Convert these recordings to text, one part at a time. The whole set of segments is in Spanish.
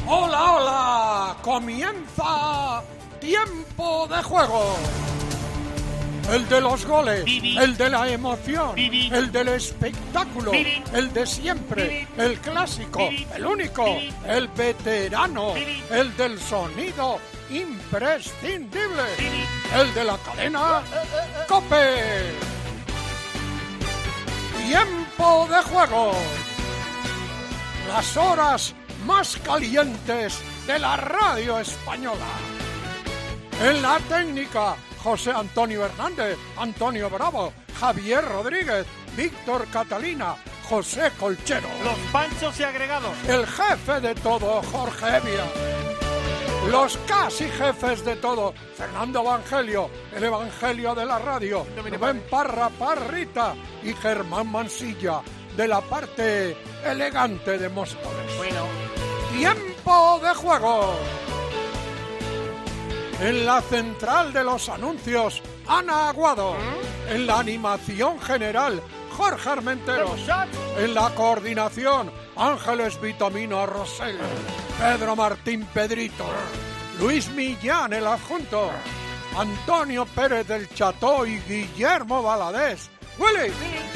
Hola, hola, comienza Tiempo de Juego. El de los goles, el de la emoción, el del espectáculo, el de siempre, el clásico, el único, el veterano, el del sonido imprescindible, el de la cadena COPE. Tiempo de Juego. Las horas más calientes de la radio española. En la técnica, José Antonio Hernández, Antonio Bravo, Javier Rodríguez, Víctor Catalina, José Colchero. Los panchos y agregados. El jefe de todo, Jorge Evia. Los casi jefes de todo, Fernando Evangelio, el Evangelio de la radio, Rubén Parra Parrita y Germán Mansilla, de la parte elegante de Móstoles. Bueno. Tiempo de Juego. En la central de los anuncios, Ana Aguado. En la animación general, Jorge Armenteros. En la coordinación, Ángeles Vitamina Rosell. Pedro Martín Pedrito. Luis Millán, el adjunto. Antonio Pérez del Cható y Guillermo Valadez. ¡Willy!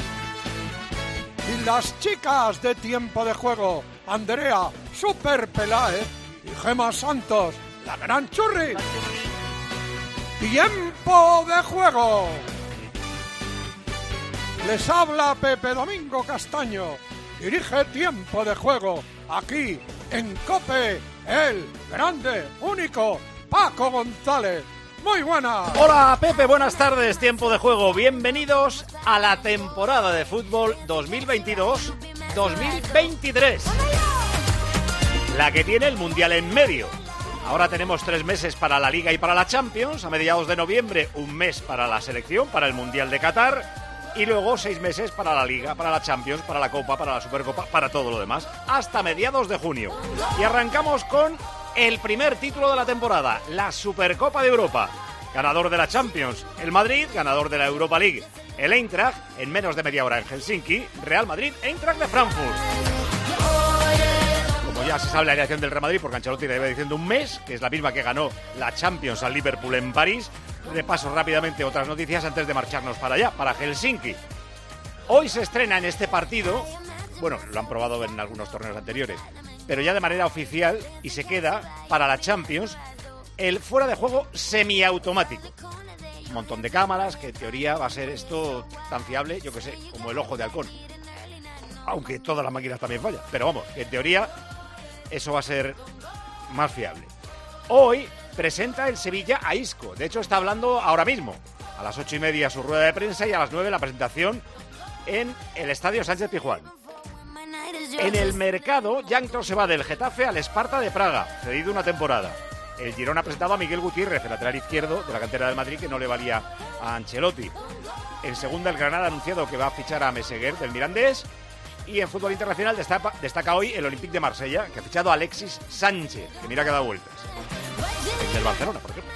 Y las chicas de Tiempo de Juego, Andrea Super Peláez y Gema Santos, la gran churri. Tiempo de Juego. Les habla Pepe Domingo Castaño. Dirige Tiempo de Juego aquí en COPE, el grande, único Paco González. Muy buenas. Hola Pepe, buenas tardes. Tiempo de Juego. Bienvenidos a la temporada de fútbol 2022-2023. La que tiene el Mundial en medio. Ahora tenemos 3 meses para la Liga y para la Champions. A mediados de noviembre, un mes para la selección, para el Mundial de Qatar. Y luego 6 meses para la Liga, para la Champions, para la Copa, para la Supercopa, para todo lo demás. Hasta mediados de junio. Y arrancamos con el primer título de la temporada, la Supercopa de Europa. Ganador de la Champions, el Madrid. Ganador de la Europa League, el Eintracht. En menos de media hora en Helsinki, Real Madrid, Eintracht de Frankfurt. Como ya se sabe la alineación del Real Madrid, porque Ancelotti le lleva diciendo un mes, que es la misma que ganó la Champions al Liverpool en París. Repaso rápidamente otras noticias antes de marcharnos para allá, para Helsinki. Hoy se estrena en este partido, bueno, lo han probado en algunos torneos anteriores, pero ya de manera oficial, y se queda para la Champions, el fuera de juego semiautomático. Un montón de cámaras, que en teoría va a ser esto tan fiable, yo que sé, como el ojo de halcón. Aunque todas las máquinas también fallan, pero vamos, que en teoría eso va a ser más fiable. Hoy presenta el Sevilla a Isco. De hecho, está hablando ahora mismo. A las 8:30 su rueda de prensa y a las 9 la presentación en el Estadio Sánchez Pizjuán. En el mercado, Yankto se va del Getafe al Esparta de Praga, cedido una temporada. El Girona ha presentado a Miguel Gutiérrez, el lateral izquierdo de la cantera del Madrid, que no le valía a Ancelotti. En segunda, el Granada ha anunciado que va a fichar a Meseguer del Mirandés. Y en fútbol internacional destaca hoy el Olympique de Marsella, que ha fichado a Alexis Sánchez, que mira que da vueltas. Del Barcelona, por ejemplo.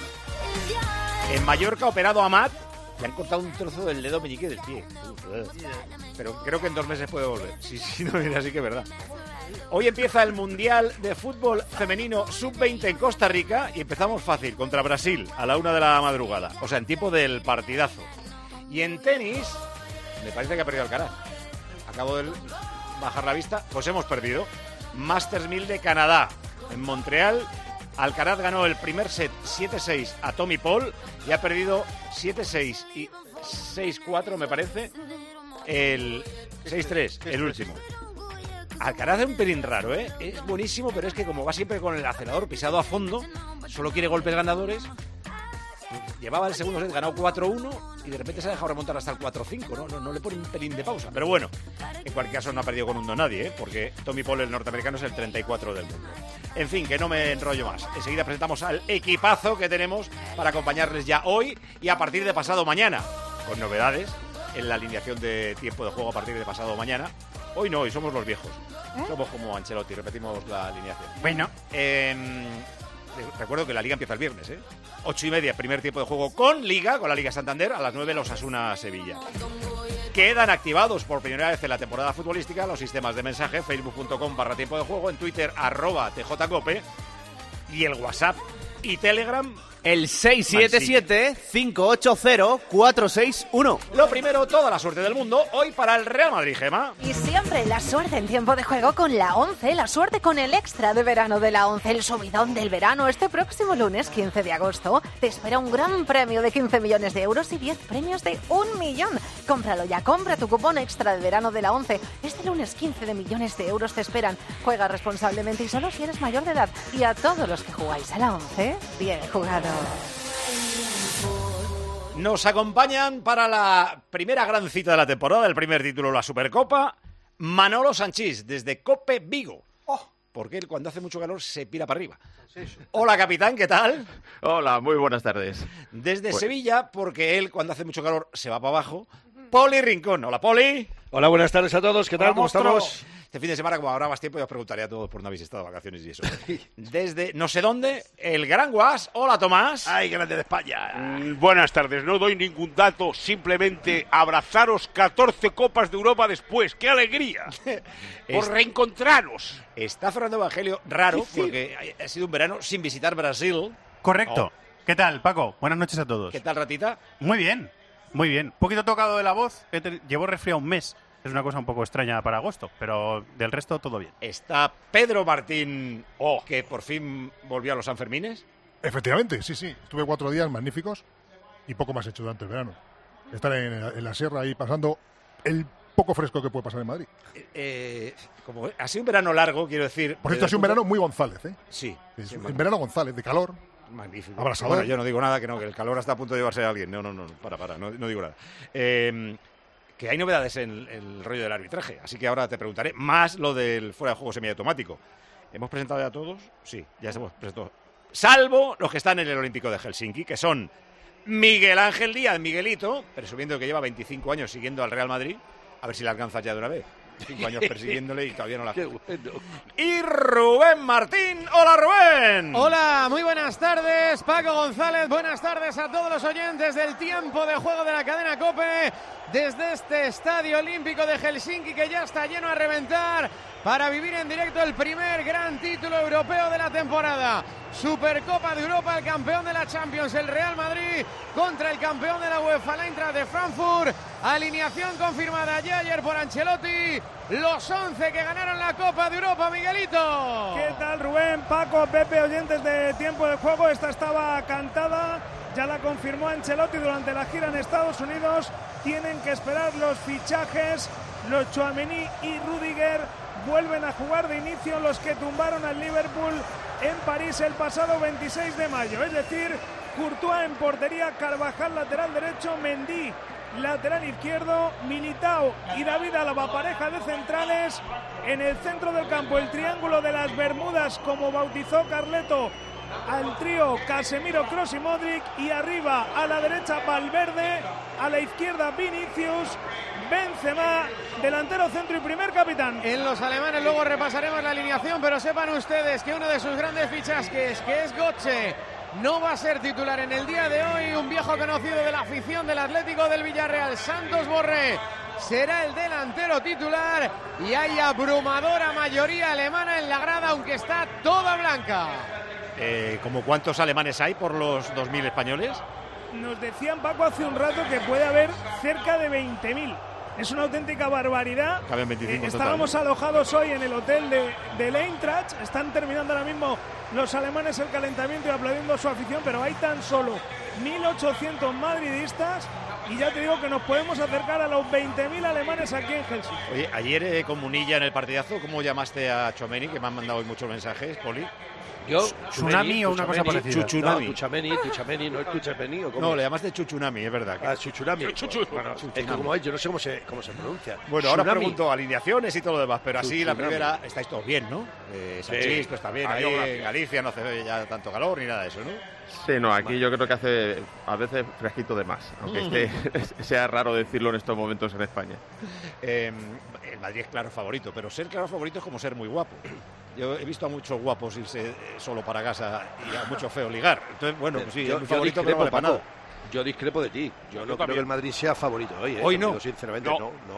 En Mallorca ha operado a Amat, le han cortado un trozo del dedo meñique del pie. Pero creo que en 2 meses puede volver. Sí, no viene así que es verdad. Hoy empieza el Mundial de Fútbol Femenino Sub-20 en Costa Rica y empezamos fácil, contra Brasil, a la 1 de la madrugada. O sea, en tiempo del partidazo. Y en tenis, me parece que ha perdido Alcaraz. Acabo de bajar la vista, pues hemos perdido. Masters 1000 de Canadá, en Montreal. Alcaraz ganó el primer set 7-6 a Tommy Paul y ha perdido 7-6 y 6-4, me parece, el 6-3, el último. Alcaraz es un pelín raro, ¿eh? Es buenísimo, pero es que como va siempre con el acelerador pisado a fondo, solo quiere golpes ganadores. Llevaba el segundo set, ganado 4-1 y de repente se ha dejado remontar hasta el 4-5, no le pone un pelín de pausa. Pero bueno, en cualquier caso no ha perdido con un do nadie, porque Tommy Paul, el norteamericano, es el 34 del mundo. En fin, que no me enrollo más. Enseguida presentamos al equipazo que tenemos para acompañarles ya hoy y a partir de pasado mañana, con novedades en la alineación de Tiempo de Juego a partir de pasado mañana. Hoy no, hoy somos los viejos. Somos como Ancelotti, repetimos la alineación. Bueno, recuerdo que la Liga empieza el viernes, 8:30, primer tiempo de juego con Liga, con la Liga Santander, a las 9 los Osasuna Sevilla. quedan activados por primera vez en la temporada futbolística los sistemas de mensaje, facebook.com/tiempo de juego, en Twitter @tjcope y el WhatsApp y Telegram. El 677-580-461. Lo primero, toda la suerte del mundo hoy para el Real Madrid, Gemma. Y siempre la suerte en tiempo de juego con la 11, la suerte con el extra de verano de la 11, el subidón del verano. Este próximo lunes, 15 de agosto, te espera un gran premio de 15 millones de euros y 10 premios de 1 millón. Cómpralo ya, compra tu cupón extra de verano de la 11. Este lunes 15 de millones de euros te esperan. Juega responsablemente y solo si eres mayor de edad. Y a todos los que jugáis a la 11, bien jugado. Nos acompañan para la primera gran cita de la temporada, el primer título de la Supercopa, Manolo Sanchís, desde Cope Vigo. Porque él cuando hace mucho calor se pira para arriba. Hola, capitán, ¿qué tal? Hola, muy buenas tardes. Desde Sevilla, porque él cuando hace mucho calor se va para abajo, Poli Rincón. Hola, Poli. Hola, buenas tardes a todos. ¿Qué tal? ¿Cómo estamos? Este fin de semana, como habrá más tiempo, ya os preguntaré a todos por no habéis estado de vacaciones y eso. Desde no sé dónde, el Gran Guas. Hola, Tomás. ¡Ay, grande de España! Buenas tardes. No doy ningún dato, simplemente abrazaros 14 Copas de Europa después. ¡Qué alegría! Por reencontraros. Está Fernando Evangelio raro, porque ha sido un verano sin visitar Brasil. Correcto. ¿Qué tal, Paco? Buenas noches a todos. ¿Qué tal, ratita? Muy bien, muy bien. Un poquito tocado de la voz. Llevo resfriado un mes. Es una cosa un poco extraña para agosto, pero del resto todo bien. Está Pedro Martín, que por fin volvió a los Sanfermines. Efectivamente, sí. Estuve 4 días magníficos y poco más hecho durante el verano. Estar en la sierra ahí pasando el poco fresco que puede pasar en Madrid. Como ha sido un verano largo, quiero decir... Por cierto, ha sido un verano muy González, ¿eh? Sí. Un verano González, de calor. Magnífico. Abrasador. Bueno, yo no digo nada, que el calor está a punto de llevarse a alguien. No, no digo nada. Que hay novedades en el rollo del arbitraje, así que ahora te preguntaré más lo del fuera de juego semiautomático. ¿Hemos presentado ya a todos? Sí, ya hemos presentado. Salvo los que están en el Olímpico de Helsinki, que son Miguel Ángel Díaz, Miguelito, presumiendo que lleva 25 años siguiendo al Real Madrid, a ver si la alcanza ya de una vez. 5 años persiguiéndole y todavía no la... Qué bueno. Y Rubén Martín. ¡Hola, Rubén! Hola, muy buenas tardes, Paco González. Buenas tardes a todos los oyentes del tiempo de juego de la cadena COPE. Desde este Estadio Olímpico de Helsinki, que ya está lleno a reventar, para vivir en directo el primer gran título europeo de la temporada. Supercopa de Europa, el campeón de la Champions, el Real Madrid, contra el campeón de la UEFA, el Eintracht de Frankfurt. Alineación confirmada ya ayer por Ancelotti. Los 11 que ganaron la Copa de Europa, Miguelito. ¿Qué tal, Rubén, Paco, Pepe, oyentes de tiempo de juego? Esta estaba cantada, ya la confirmó Ancelotti durante la gira en Estados Unidos. Tienen que esperar los fichajes. Los Tchouaméni y Rudiger vuelven a jugar de inicio, los que tumbaron al Liverpool en París el pasado 26 de mayo. Es decir, Courtois en portería, Carvajal lateral derecho, Mendy lateral izquierdo, Militao y David Alaba, pareja de centrales. En el centro del campo, el triángulo de las Bermudas, como bautizó Carleto al trío Casemiro, Kroos y Modric, y arriba a la derecha Valverde, a la izquierda Vinicius, Benzema, delantero centro y primer capitán. En los alemanes luego repasaremos la alineación, pero sepan ustedes que uno de sus grandes fichajes, que es Götze, no va a ser titular en el día de hoy. Un viejo conocido de la afición del Atlético del Villarreal, Santos Borré, será el delantero titular, y hay abrumadora mayoría alemana en la grada, aunque está toda blanca. ¿Cómo cuántos alemanes hay por los 2.000 españoles? Nos decían, Paco, hace un rato que puede haber cerca de 20.000. Es una auténtica barbaridad. Caben 25 estábamos alojados hoy en el hotel de Eintracht. Están terminando ahora mismo los alemanes el calentamiento y aplaudiendo a su afición, pero hay tan solo 1.800 madridistas. Y ya te digo que nos podemos acercar a los 20.000 alemanes aquí en Helsinki. Oye, ayer con Munilla en el partidazo, ¿cómo llamaste a Tchouaméni? Que me han mandado hoy muchos mensajes, Poli. Yo, Tsunami o una cosa parecida. Chuchunami. No, Tchouaméni, no es Tchouaméni o cómo. No, le llamaste Chuchunami, es verdad. Tchouaméni. Bueno, es que como yo no sé cómo se pronuncia. Bueno, ahora pregunto alineaciones y todo lo demás, pero así la Tsunami. primera, estáis todos bien, ¿no? Sanchís, pues está bien, ahí en Galicia no hace ya tanto calor ni nada de eso, ¿no? Sí, no, aquí yo creo que hace a veces fresquito de más, aunque sea raro decirlo en estos momentos en España. El Madrid es claro favorito, pero ser claro favorito es como ser muy guapo. Yo he visto a muchos guapos irse solo para casa y a muchos feos ligar. Entonces, bueno, pues sí, yo es muy favorito, pero discrepo, no vale para Paco. nada. Yo discrepo de ti. Yo no creo que el Madrid sea favorito hoy. Hoy no. Sinceramente,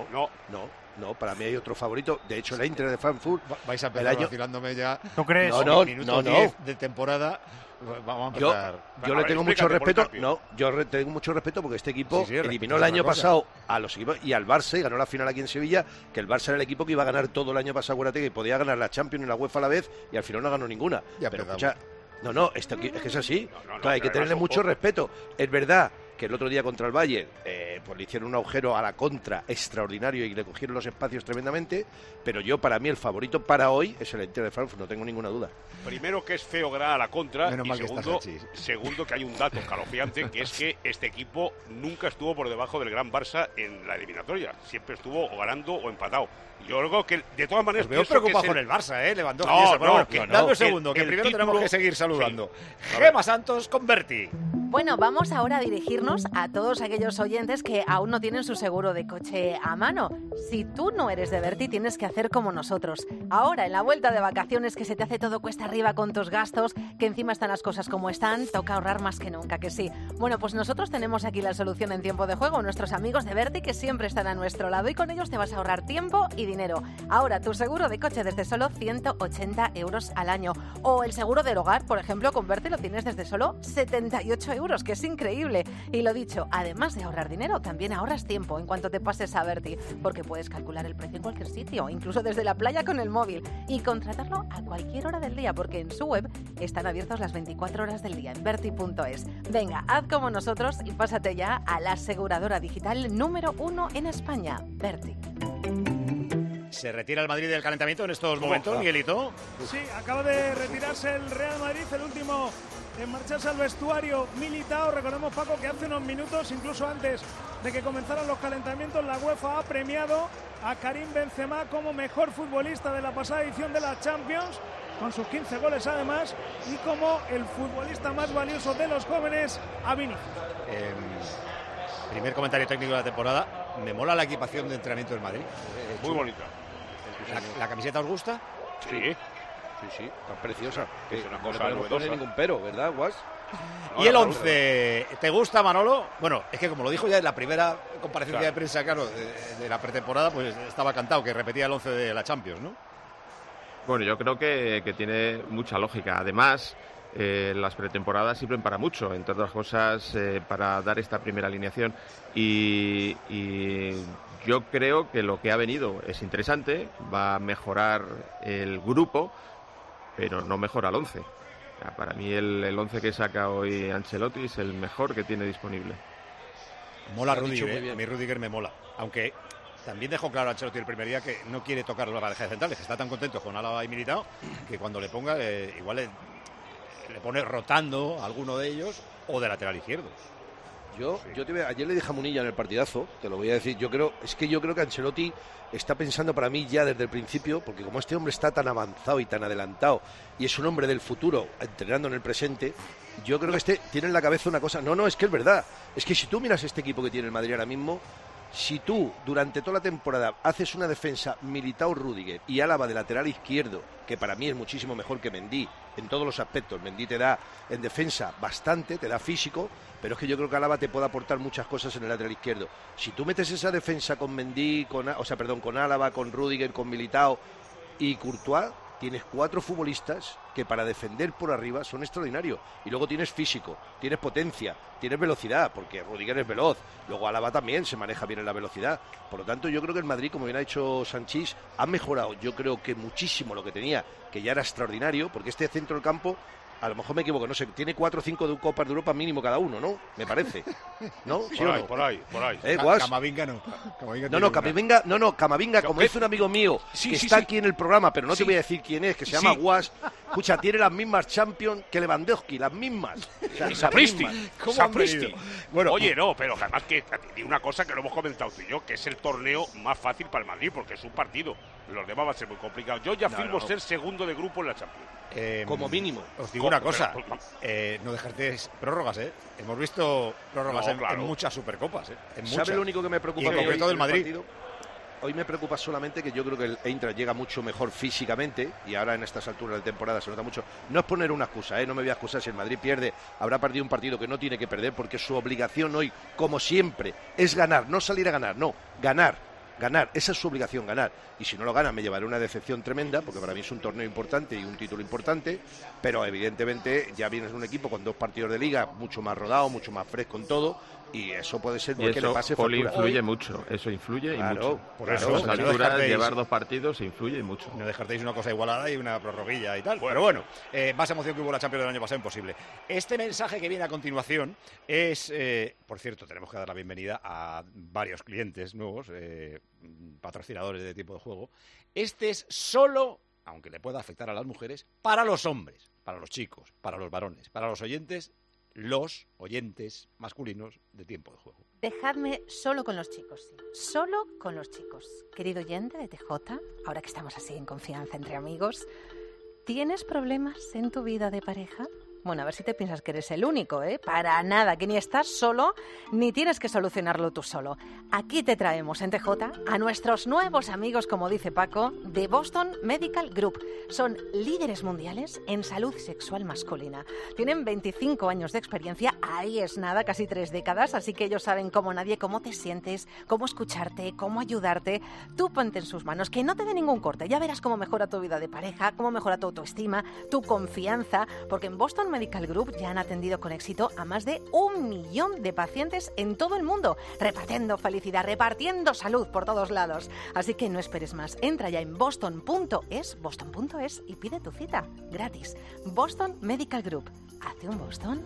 no. Para mí hay otro favorito. De hecho, el Eintracht de Frankfurt. Vais a empezar vacilándome ya. ¿Tú crees? No. Minuto 10 de temporada. Vamos a empezar. Yo le tengo mucho respeto. Tengo mucho respeto porque este equipo eliminó el año pasado a los equipos y al Barça y ganó la final aquí en Sevilla, que el Barça era el equipo que iba a ganar todo el año pasado, acuérdate, que podía ganar la Champions y la UEFA a la vez y al final no ganó ninguna. Pero escucha, es que es así. Claro, hay que tenerle mucho respeto. Es verdad que el otro día contra el Bayern pues le hicieron un agujero a la contra extraordinario y le cogieron los espacios tremendamente, pero para mí el favorito para hoy es el Eintracht de Frankfurt, no tengo ninguna duda. Primero que es feo ganar a la contra Menos mal y segundo que hay un dato escalofriante que es que este equipo nunca estuvo por debajo del Gran Barça en la eliminatoria, siempre estuvo o ganando o empatado. Yo creo que de todas maneras veo preocupado con el Barça, Lewandowski. Dame un segundo, que primero tenemos que seguir saludando. Gemma Santos con Berti. Bueno, vamos ahora a dirigirnos a todos aquellos oyentes que aún no tienen su seguro de coche a mano. Si tú no eres de Berti, tienes que hacer como nosotros. Ahora, en la vuelta de vacaciones, que se te hace todo cuesta arriba con tus gastos, que encima están las cosas como están, toca ahorrar más que nunca, que sí. Bueno, pues nosotros tenemos aquí la solución en tiempo de juego, nuestros amigos de Berti, que siempre están a nuestro lado, y con ellos te vas a ahorrar tiempo y dinero. Ahora, tu seguro de coche desde solo 180 euros al año. O el seguro del hogar, por ejemplo, con Berti lo tienes desde solo 78 euros, que es increíble. Y lo dicho, además de ahorrar dinero, también ahorras tiempo en cuanto te pases a Berti, porque puedes calcular el precio en cualquier sitio, incluso desde la playa con el móvil, y contratarlo a cualquier hora del día, porque en su web están abiertos las 24 horas del día en berti.es. Venga, haz como nosotros y pásate ya a la aseguradora digital número 1 en España, Berti. ¿Se retira el Madrid del calentamiento en estos momentos, Miguelito? Sí, acaba de retirarse el Real Madrid, el último en marcharse al vestuario Militao. Recordemos, Paco, que hace unos minutos, incluso antes de que comenzaran los calentamientos, la UEFA ha premiado a Karim Benzema como mejor futbolista de la pasada edición de la Champions, con sus 15 goles además, y como el futbolista más valioso de los jóvenes, a Vinicius. Primer comentario técnico de la temporada. Me mola la equipación de entrenamiento del Madrid. Muy bonita. ¿La camiseta os gusta? Sí, tan preciosa. Es una cosa no le pone ningún pero, ¿verdad, Guas? ¿Y el 11? ¿Te gusta, Manolo? Bueno, es que como lo dijo ya en la primera comparecencia de prensa, claro, de la pretemporada, pues estaba cantado que repetía el 11 de la Champions, ¿no? Bueno, yo creo que tiene mucha lógica. Además, las pretemporadas sirven para mucho, entre otras cosas, para dar esta primera alineación. Y yo creo que lo que ha venido es interesante, va a mejorar el grupo, pero no mejora el 11. Para mí el 11 que saca hoy Ancelotti es el mejor que tiene disponible. Mola Rudiger, a mí Rudiger me mola, aunque también dejó claro a Ancelotti el primer día que no quiere tocar la pareja de centrales, que está tan contento con Álava y Militao que cuando le ponga igual le pone rotando a alguno de ellos o de lateral izquierdo. Ayer le dije a Munilla en el partidazo, te lo voy a decir, yo creo que Ancelotti está pensando para mí ya desde el principio, porque como este hombre está tan avanzado y tan adelantado y es un hombre del futuro entrenando en el presente, yo creo que tiene en la cabeza una cosa. No, es que es verdad, es que si tú miras este equipo que tiene el Madrid ahora mismo, si tú durante toda la temporada haces una defensa Militao, Rudiger y Álava de lateral izquierdo, que para mí es muchísimo mejor que Mendy en todos los aspectos. Mendy te da en defensa bastante, te da físico, pero es que yo creo que Álava te puede aportar muchas cosas en el lateral izquierdo. Si tú metes esa defensa con Mendy, con Álava, con Rudiger, con Militao y Courtois, tienes 4 futbolistas que para defender por arriba son extraordinarios. Y luego tienes físico, tienes potencia, tienes velocidad, porque Rudiger es veloz. Luego Álava también se maneja bien en la velocidad. Por lo tanto, yo creo que el Madrid, como bien ha dicho Sanchís, ha mejorado, yo creo que muchísimo lo que tenía, que ya era extraordinario, porque este centro del campo, a lo mejor me equivoco, no sé, tiene 4 o 5 Copas de Europa mínimo cada uno, ¿no? Me parece. ¿No? ¿Sí o no? Por ahí. Camavinga no. Camavinga, como dice un amigo mío que está aquí en el programa, pero no te voy a decir quién es, que se llama Guas. Escucha, tiene las mismas Champions que Lewandowski, las mismas. Y Sapristi. Bueno, oye, no, pero además que tiene una cosa que lo hemos comentado tú y yo, que es el torneo más fácil para el Madrid, porque es un partido. Los demás va a ser muy complicado. Yo ya firmo ser segundo de grupo en la Champions. Como mínimo. Os digo una cosa, no dejartes prórrogas, Hemos visto prórrogas en muchas Supercopas, ¿Sabe lo único que me preocupa? Y en concreto del Madrid. hoy me preocupa solamente que yo creo que el Eintracht llega mucho mejor físicamente, y ahora en estas alturas de temporada se nota mucho. No es poner una excusa, no me voy a excusar. Si el Madrid pierde, habrá perdido un partido que no tiene que perder, porque su obligación hoy, como siempre, es ganar, no salir a ganar, no, ganar, esa es su obligación, ganar. Y si no lo gana, me llevaré una decepción tremenda, porque para mí es un torneo importante y un título importante, pero evidentemente ya vienes de un equipo con 2 partidos de liga, mucho más rodado, mucho más fresco en todo, y eso puede ser que le pase factura. Influye mucho, eso influye y mucho. Por eso, a las alturas, llevar 2 partidos influye mucho. No descartéis una cosa igualada y una prorroguilla y tal. Pero bueno, más emoción que hubo la Champions del año pasado, imposible. Este mensaje que viene a continuación es, por cierto, tenemos que dar la bienvenida a varios clientes nuevos, patrocinadores de Tiempo de Juego. Este es solo, aunque le pueda afectar a las mujeres, para los hombres, para los chicos, para los varones, para los oyentes masculinos de Tiempo de Juego. Dejadme solo con los chicos, sí. Solo con los chicos. Querido oyente de TJ, ahora que estamos así en confianza entre amigos, ¿tienes problemas en tu vida de pareja? Bueno, a ver si te piensas que eres el único, ¿eh? Para nada, que ni estás solo, ni tienes que solucionarlo tú solo. Aquí te traemos en TJ a nuestros nuevos amigos, como dice Paco, de Boston Medical Group. Son líderes mundiales en salud sexual masculina. Tienen 25 años de experiencia, ahí es nada, casi 3 décadas, así que ellos saben como nadie cómo te sientes, cómo escucharte, cómo ayudarte. Tú ponte en sus manos, que no te dé ningún corte, ya verás cómo mejora tu vida de pareja, cómo mejora tu autoestima, tu confianza, porque en Boston Medical Group ya han atendido con éxito a más de 1 millón de pacientes en todo el mundo, repartiendo felicidad, repartiendo salud por todos lados. Así que no esperes más, entra ya en boston.es y pide tu cita gratis. Boston Medical Group. ¿Hace un Boston?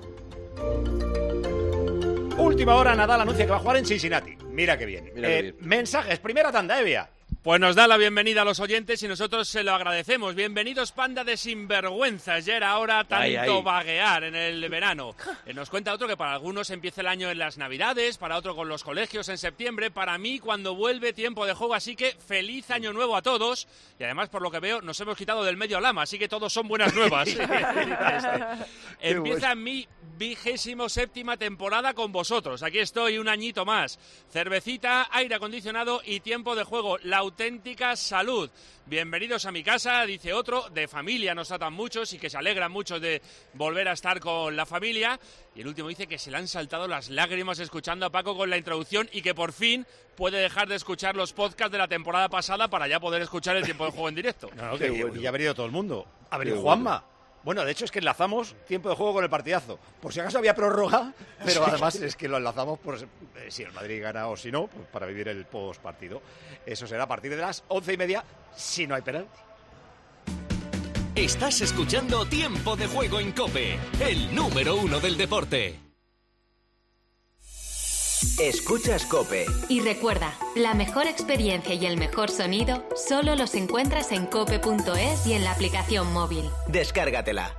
Última hora, Nadal anuncia que va a jugar en Cincinnati. Mira qué bien. Mensajes, primera tanda, Evia. Pues nos da la bienvenida a los oyentes y nosotros se lo agradecemos. Bienvenidos, panda de sinvergüenzas. Ya era hora tanto vaguear en el verano. Nos cuenta otro que para algunos empieza el año en las Navidades, para otro con los colegios en septiembre, para mí cuando vuelve Tiempo de Juego. Así que feliz año nuevo a todos. Y además, por lo que veo, nos hemos quitado del medio Lama, así que todos son buenas nuevas. Empieza mi 27ª temporada con vosotros. Aquí estoy un añito más. Cervecita, aire acondicionado y Tiempo de Juego. La auténtica salud. Bienvenidos a mi casa, dice otro, de familia nos tratan muchos y que se alegran mucho de volver a estar con la familia. Y el último dice que se le han saltado las lágrimas escuchando a Paco con la introducción y que por fin puede dejar de escuchar los podcasts de la temporada pasada para ya poder escuchar el Tiempo de Juego en directo. No, que ya ha venido todo el mundo. Ha venido Juanma. Bueno, de hecho es que enlazamos Tiempo de Juego con el partidazo. Por si acaso había prórroga, pero además es que lo enlazamos por si el Madrid gana o si no, pues para vivir el postpartido. Eso será a partir de las 11:30, si no hay penalti. Estás escuchando Tiempo de Juego en COPE, el número 1 del deporte. Escuchas COPE. Y recuerda, la mejor experiencia y el mejor sonido solo los encuentras en cope.es y en la aplicación móvil. Descárgatela.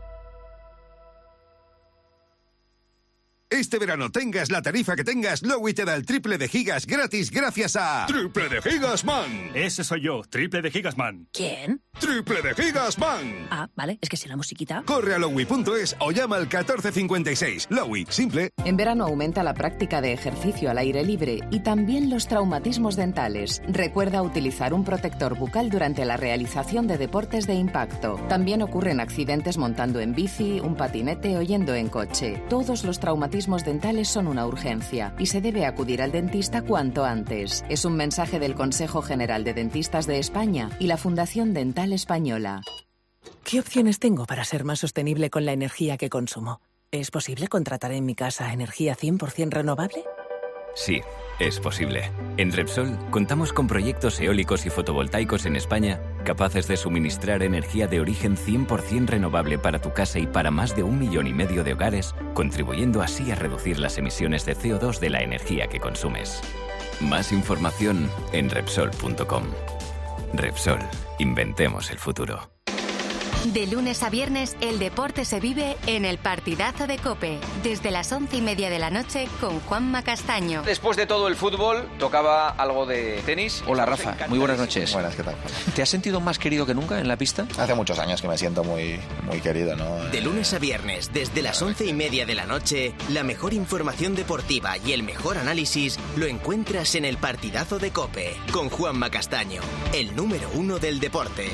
Este verano, tengas la tarifa que tengas, Lowy te da el triple de gigas gratis gracias a... ¡Triple de Gigas Man! Ese soy yo, Triple de Gigas Man. ¿Quién? ¡Triple de Gigas Man! Ah, vale, es que si la musiquita... Corre a lowy.es o llama al 1456. Lowy, simple. En verano aumenta la práctica de ejercicio al aire libre y también los traumatismos dentales. Recuerda utilizar un protector bucal durante la realización de deportes de impacto. También ocurren accidentes montando en bici, un patinete o yendo en coche. Todos los traumatismos dentales son una urgencia y se debe acudir al dentista cuanto antes. Es un mensaje del Consejo General de Dentistas de España y la Fundación Dental Española. ¿Qué opciones tengo para ser más sostenible con la energía que consumo? ¿Es posible contratar en mi casa energía 100% renovable? Sí, es posible. En Repsol contamos con proyectos eólicos y fotovoltaicos en España capaces de suministrar energía de origen 100% renovable para tu casa y para más de 1,5 millones de hogares, contribuyendo así a reducir las emisiones de CO2 de la energía que consumes. Más información en Repsol.com. Repsol, inventemos el futuro. De lunes a viernes, el deporte se vive en el partidazo de COPE, desde las 11:30 de la noche con Juanma Castaño. Después de todo el fútbol, tocaba algo de tenis. Hola Rafa, muy buenas noches. Buenas, ¿qué tal? ¿Te has sentido más querido que nunca en la pista? Hace muchos años que me siento muy querido, ¿no? De lunes a viernes, desde las 11:30 de la noche, la mejor información deportiva y el mejor análisis lo encuentras en el partidazo de COPE, con Juanma Castaño, el número 1 del deporte.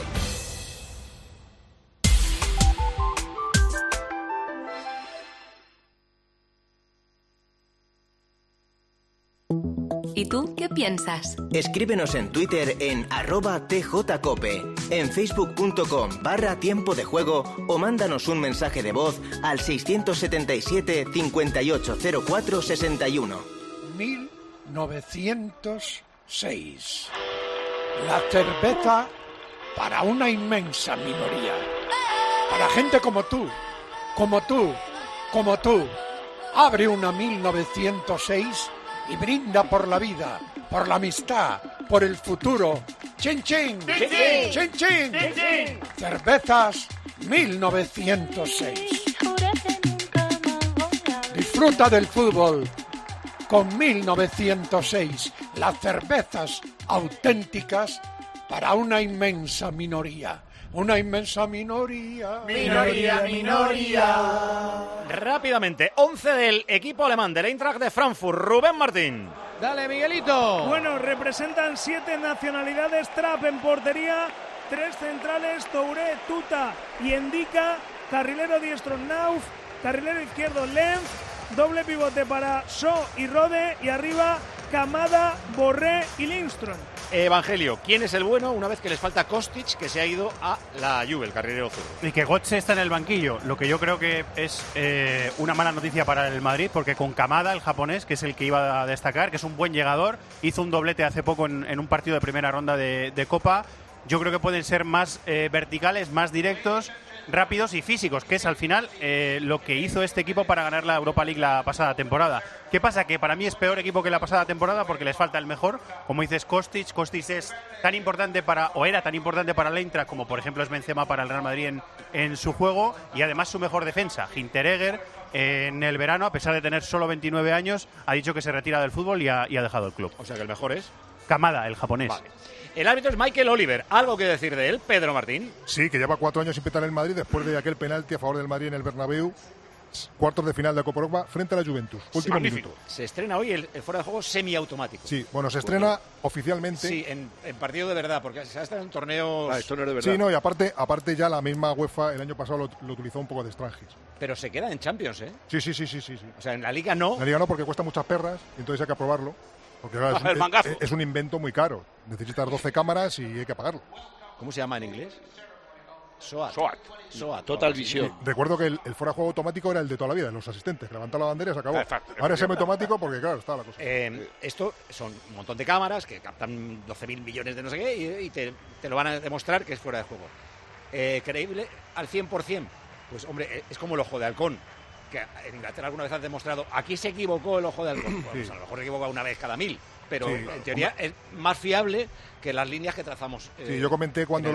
¿Y tú qué piensas? Escríbenos en Twitter en @tjcope, en facebook.com/tiempo de juego o mándanos un mensaje de voz al 677 5804 61. 1906. La cerveza para una inmensa minoría. Para gente como tú, como tú, como tú. Abre una 1906 y brinda por la vida, por la amistad, por el futuro. ¡Chin, chin! ¡Chin, chin! ¡Chin, chin! ¡Chin, chin! Cervezas 1906. Disfruta del fútbol con 1906. Las cervezas auténticas para una inmensa minoría. Una inmensa minoría. Minoría. Rápidamente, 11 del equipo alemán del Eintracht de Frankfurt. Rubén Martín. Dale, Miguelito. Bueno, representan 7 nacionalidades. Trapp en portería, 3 centrales, Touré, Tuta y Endika. Carrilero diestro, Nauf. Carrilero izquierdo, Lenz. Doble pivote para So y Rode. Y arriba, Kamada, Borré y Lindström. Evangelio, ¿quién es el bueno una vez que les falta Kostic, que se ha ido a la Juve, el carrilero zurdo? Y que Götze está en el banquillo, lo que yo creo que es una mala noticia para el Madrid, porque con Kamada, el japonés, que es el que iba a destacar, que es un buen llegador, hizo un doblete hace poco en un partido de primera ronda de Copa. Yo creo que pueden ser más verticales, más directos, rápidos y físicos, que es al final lo que hizo este equipo para ganar la Europa League la pasada temporada. ¿Qué pasa? Que para mí es peor equipo que la pasada temporada porque les falta el mejor, como dices, Kostic. Kostic es tan importante era tan importante para el Eintracht como por ejemplo es Benzema para el Real Madrid en su juego, y además su mejor defensa, Hinteregger, en el verano, a pesar de tener solo 29 años, ha dicho que se retira del fútbol y ha dejado el club. O sea que el mejor es Kamada, el japonés. Vale. El árbitro es Michael Oliver. ¿Algo que decir de él, Pedro Martín? Sí, que lleva 4 años sin pitar el Madrid después de aquel penalti a favor del Madrid en el Bernabéu. Cuartos de final de Copa Europa frente a la Juventus. Último minuto. Se estrena hoy el fuera de juego semiautomático. Sí, bueno, se estrena oficialmente. Sí, en partido de verdad, porque se ha estrenado en torneos. Esto no es de verdad. Sí, no, y aparte ya la misma UEFA el año pasado lo utilizó un poco de extranjis. Pero se queda en Champions, ¿eh? Sí. O sea, en la Liga no. En la Liga no, porque cuesta muchas perras, entonces hay que aprobarlo. Porque claro, es un invento muy caro. Necesitas 12 cámaras y hay que pagarlo. ¿Cómo se llama en inglés? SOAT. Total Vision. Recuerdo que el fuera de juego automático era el de toda la vida, los asistentes, que levantan la bandera y se acabó. Ahora es semiautomático porque, claro, está la cosa. Esto son un montón de cámaras que captan 12.000 millones de no sé qué y te lo van a demostrar que es fuera de juego. ¿Creíble al 100%? Pues, hombre, es como el ojo de halcón, que en Inglaterra alguna vez han demostrado. Aquí se equivocó el ojo de halcón. Pues a lo mejor se equivoca una vez cada 1000, pero en teoría es más fiable que las líneas que trazamos. Sí, yo comenté cuando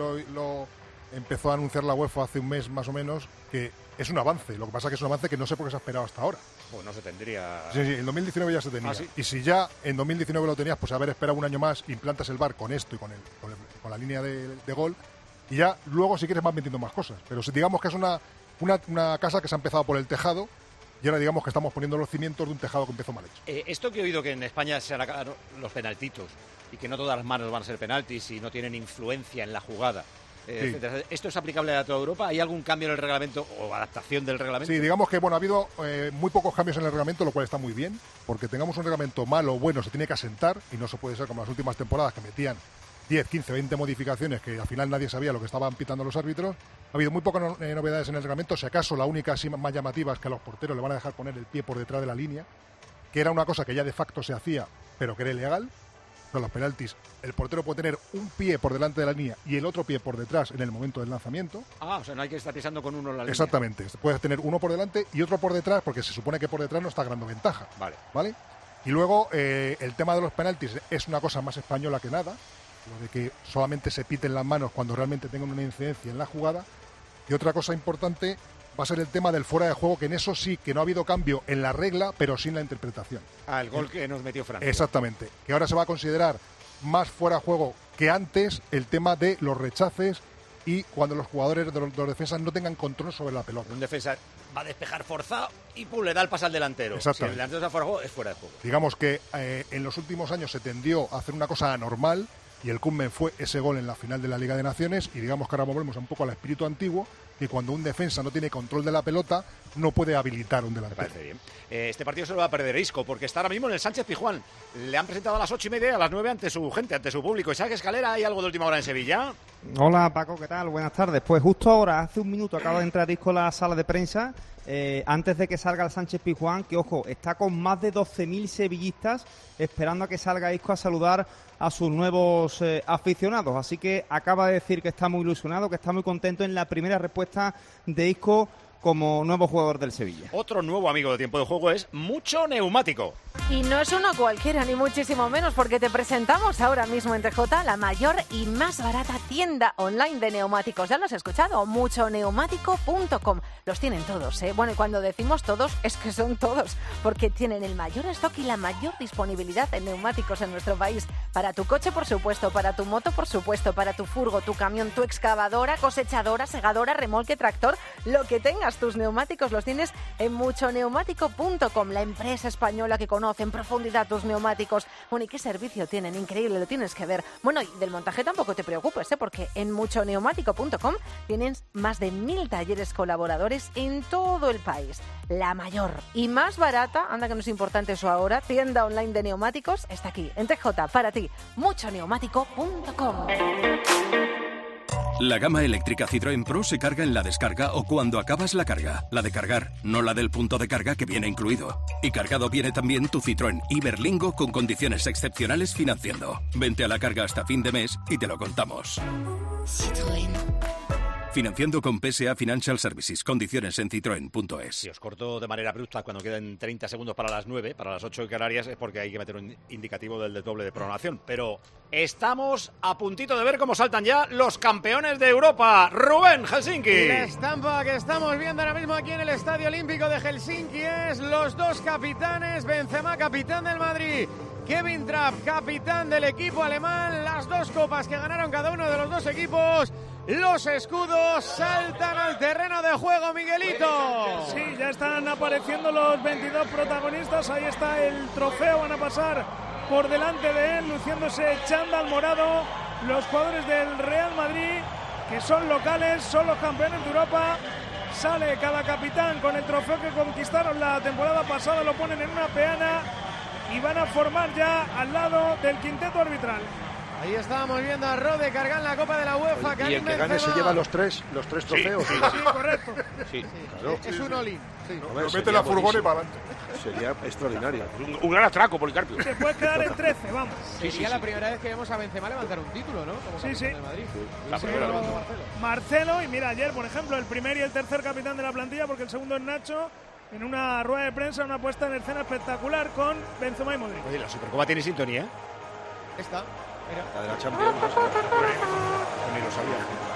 lo empezó a anunciar la UEFA hace un mes más o menos que es un avance. Lo que pasa es que es un avance que no sé por qué se ha esperado hasta ahora. Pues no se tendría. Sí, en 2019 ya se tenía. ¿Sí? Y si ya en 2019 lo tenías, pues haber esperado un año más, implantas el VAR con esto y con la línea de gol, y ya luego si quieres vas metiendo más cosas. Pero si digamos que es una casa que se ha empezado por el tejado y ahora digamos que estamos poniendo los cimientos de un tejado que empezó mal hecho. Esto que he oído que en España se han acabado los penaltitos y que no todas las manos van a ser penaltis y no tienen influencia en la jugada. Etcétera. ¿Esto es aplicable a toda Europa? ¿Hay algún cambio en el reglamento o adaptación del reglamento? Sí, digamos que ha habido muy pocos cambios en el reglamento, lo cual está muy bien, porque tengamos un reglamento malo o bueno, se tiene que asentar y no se puede ser como las últimas temporadas que metían 10, 15, 20 modificaciones que al final nadie sabía lo que estaban pitando los árbitros. Ha habido muy pocas novedades en el reglamento, si acaso la única así más llamativa es que a los porteros le van a dejar poner el pie por detrás de la línea, que era una cosa que ya de facto se hacía, pero que era ilegal. Con los penaltis, el portero puede tener un pie por delante de la línea y el otro pie por detrás en el momento del lanzamiento. O sea, no hay que estar pisando con uno en la línea. Exactamente, puedes tener uno por delante y otro por detrás, porque se supone que por detrás no está ganando ventaja. ¿Vale? Y luego, el tema de los penaltis es una cosa más española que nada, lo de que solamente se piten las manos cuando realmente tengan una incidencia en la jugada, Y otra cosa importante va a ser el tema del fuera de juego, que en eso sí que no ha habido cambio en la regla, pero sí en la interpretación. El gol que nos metió Francia. Exactamente, que ahora se va a considerar más fuera de juego que antes el tema de los rechaces y cuando los jugadores de los defensas no tengan control sobre la pelota. Un defensa va a despejar forzado y pum, le da el pase al delantero. Si el delantero está fuera de juego, es fuera de juego. Digamos que en los últimos años se tendió a hacer una cosa anormal y el culmen fue ese gol en la final de la Liga de Naciones, y digamos que ahora volvemos un poco al espíritu antiguo, que cuando un defensa no tiene control de la pelota no puede habilitar un delantero. Me parece bien. Este partido se lo va a perder Isco, porque está ahora mismo en el Sánchez-Pizjuán. Le han presentado a las 8:30, a las 9 ante su gente, ante su público. Isaac Escalera, ¿hay algo de última hora en Sevilla? Hola Paco, ¿qué tal? Buenas tardes. Pues justo ahora, hace un minuto, acaba de entrar Isco a la sala de prensa, antes de que salga el Sánchez-Pizjuán, que ojo, está con más de 12.000 sevillistas esperando a que salga Isco a saludar a sus nuevos aficionados. Así que acaba de decir que está muy ilusionado, que está muy contento en la primera respuesta de Isco como nuevo jugador del Sevilla. Otro nuevo amigo de Tiempo de Juego es Mucho Neumático. Y no es uno cualquiera, ni muchísimo menos, porque te presentamos ahora mismo en TJ la mayor y más barata tienda online de neumáticos. Ya lo has escuchado, muchoneumático.com. Los tienen todos, ¿eh? Bueno, y cuando decimos todos, es que son todos, porque tienen el mayor stock y la mayor disponibilidad en neumáticos en nuestro país. Para tu coche, por supuesto, para tu moto, por supuesto, para tu furgo, tu camión, tu excavadora, cosechadora, segadora, remolque, tractor, lo que tengas, tus neumáticos los tienes en muchoneumático.com, la empresa española que conoce en profundidad tus neumáticos. Bueno, ¿y qué servicio tienen? Increíble, lo tienes que ver. Bueno, y del montaje tampoco te preocupes, ¿eh? Porque en muchoneumático.com tienes más de 1.000 talleres colaboradores en todo el país. La mayor y más barata, anda que no es importante eso ahora, tienda online de neumáticos está aquí, en TJ, para ti, muchoneumático.com. La gama eléctrica Citroën Pro se carga en la descarga o cuando acabas la carga. La de cargar, no la del punto de carga que viene incluido. Y cargado viene también tu Citroën Iberlingo con condiciones excepcionales financiando. Vente a la carga hasta fin de mes y te lo contamos. Citroën. Financiando con PSA Financial Services. Condiciones en citroen.es. Si os corto de manera abrupta cuando queden 30 segundos para las 9, para las 8 de Canarias, es porque hay que meter un indicativo del doble de programación. Pero estamos a puntito de ver cómo saltan ya los campeones de Europa. Rubén, Helsinki. La estampa que estamos viendo ahora mismo aquí en el Estadio Olímpico de Helsinki es los dos capitanes. Benzema, capitán del Madrid. Kevin Trapp, capitán del equipo alemán. Las dos copas que ganaron cada uno de los dos equipos. Los escudos saltan al terreno de juego, Miguelito. Sí, ya están apareciendo los 22 protagonistas. Ahí está el trofeo, van a pasar por delante de él, luciéndose chándal morado. Los jugadores del Real Madrid, que son locales, son los campeones de Europa. Sale cada capitán con el trofeo que conquistaron la temporada pasada, lo ponen en una peana y van a formar ya al lado del quinteto arbitral. Ahí estábamos viendo a Rode cargar la Copa de la UEFA. Y el que gane se lleva los tres trofeos. Sí, correcto. Sí, claro. Es un all-in. Sí. Lo mete la furgoneta y para adelante. Sería extraordinario. Un gran atraco, Policarpio. Se puede quedar en 13, vamos. Sería la primera vez que vemos a Benzema levantar un título, ¿no? Como sí. Del Madrid. La primera vez. Marcelo, y mira, ayer, por ejemplo, el primer y el tercer capitán de la plantilla, porque el segundo es Nacho, en una rueda de prensa, una puesta en escena espectacular con Benzema y Modric. Oye, la Supercopa tiene sintonía. Esta. Mira. La de la Champions. Ni lo sabía.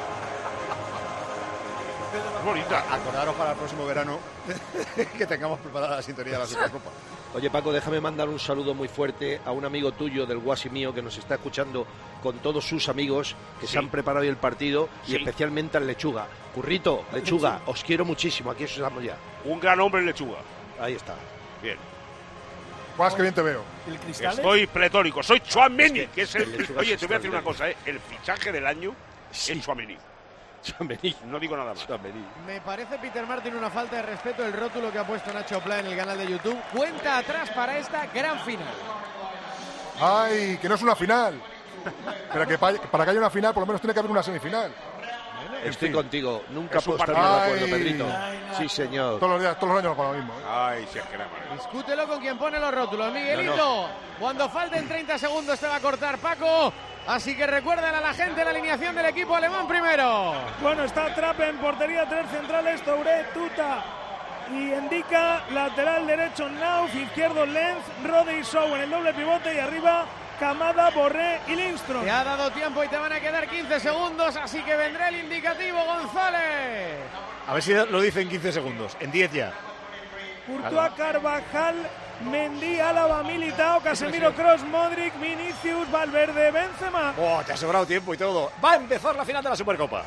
Bonita. Acordaros para el próximo verano que tengamos preparada la sintonía de la Supercopa. Oye, Paco, déjame mandar un saludo muy fuerte a un amigo tuyo del Guasi mío que nos está escuchando con todos sus amigos que se han preparado hoy el partido y especialmente al Lechuga. Currito, Lechuga, os quiero muchísimo. Aquí os estamos ya. Un gran hombre en Lechuga. Ahí está. Bien. Más que bien te veo. Estoy pletórico. Soy Tchouaméni, que es el... Oye, te voy a decir una cosa, el fichaje del año es Tchouaméni. No digo nada más. Me parece, Peter Martin, una falta de respeto el rótulo que ha puesto Nacho Pla en el canal de YouTube. Cuenta atrás para esta gran final. ¡Ay, que no es una final! Pero que para que haya una final, por lo menos tiene que haber una semifinal. Estoy contigo. Nunca puedo estar más de acuerdo, Pedrito. Sí, señor. Todos los años con lo mismo. Ay, si es que nada más. Discútelo con quien pone los rótulos. Miguelito, cuando falten 30 segundos te va a cortar Paco. Así que recuerden a la gente la alineación del equipo alemán primero. Bueno, está Trapp en portería, 3 centrales, Touré, Tuta y Endika, lateral derecho Nauf, izquierdo Lenz, Rode y Sou en el doble pivote y arriba Kamada, Borré y Lindström. Te ha dado tiempo y te van a quedar 15 segundos, así que vendrá el indicativo, González. A ver si lo dice en 15 segundos. En 10 ya. Courtois, Carvajal, Mendy, Álava, Militao, Casemiro, Kroos, Modric, Vinicius, Valverde, Benzema. Oh, te ha sobrado tiempo y todo. Va a empezar la final de la Supercopa.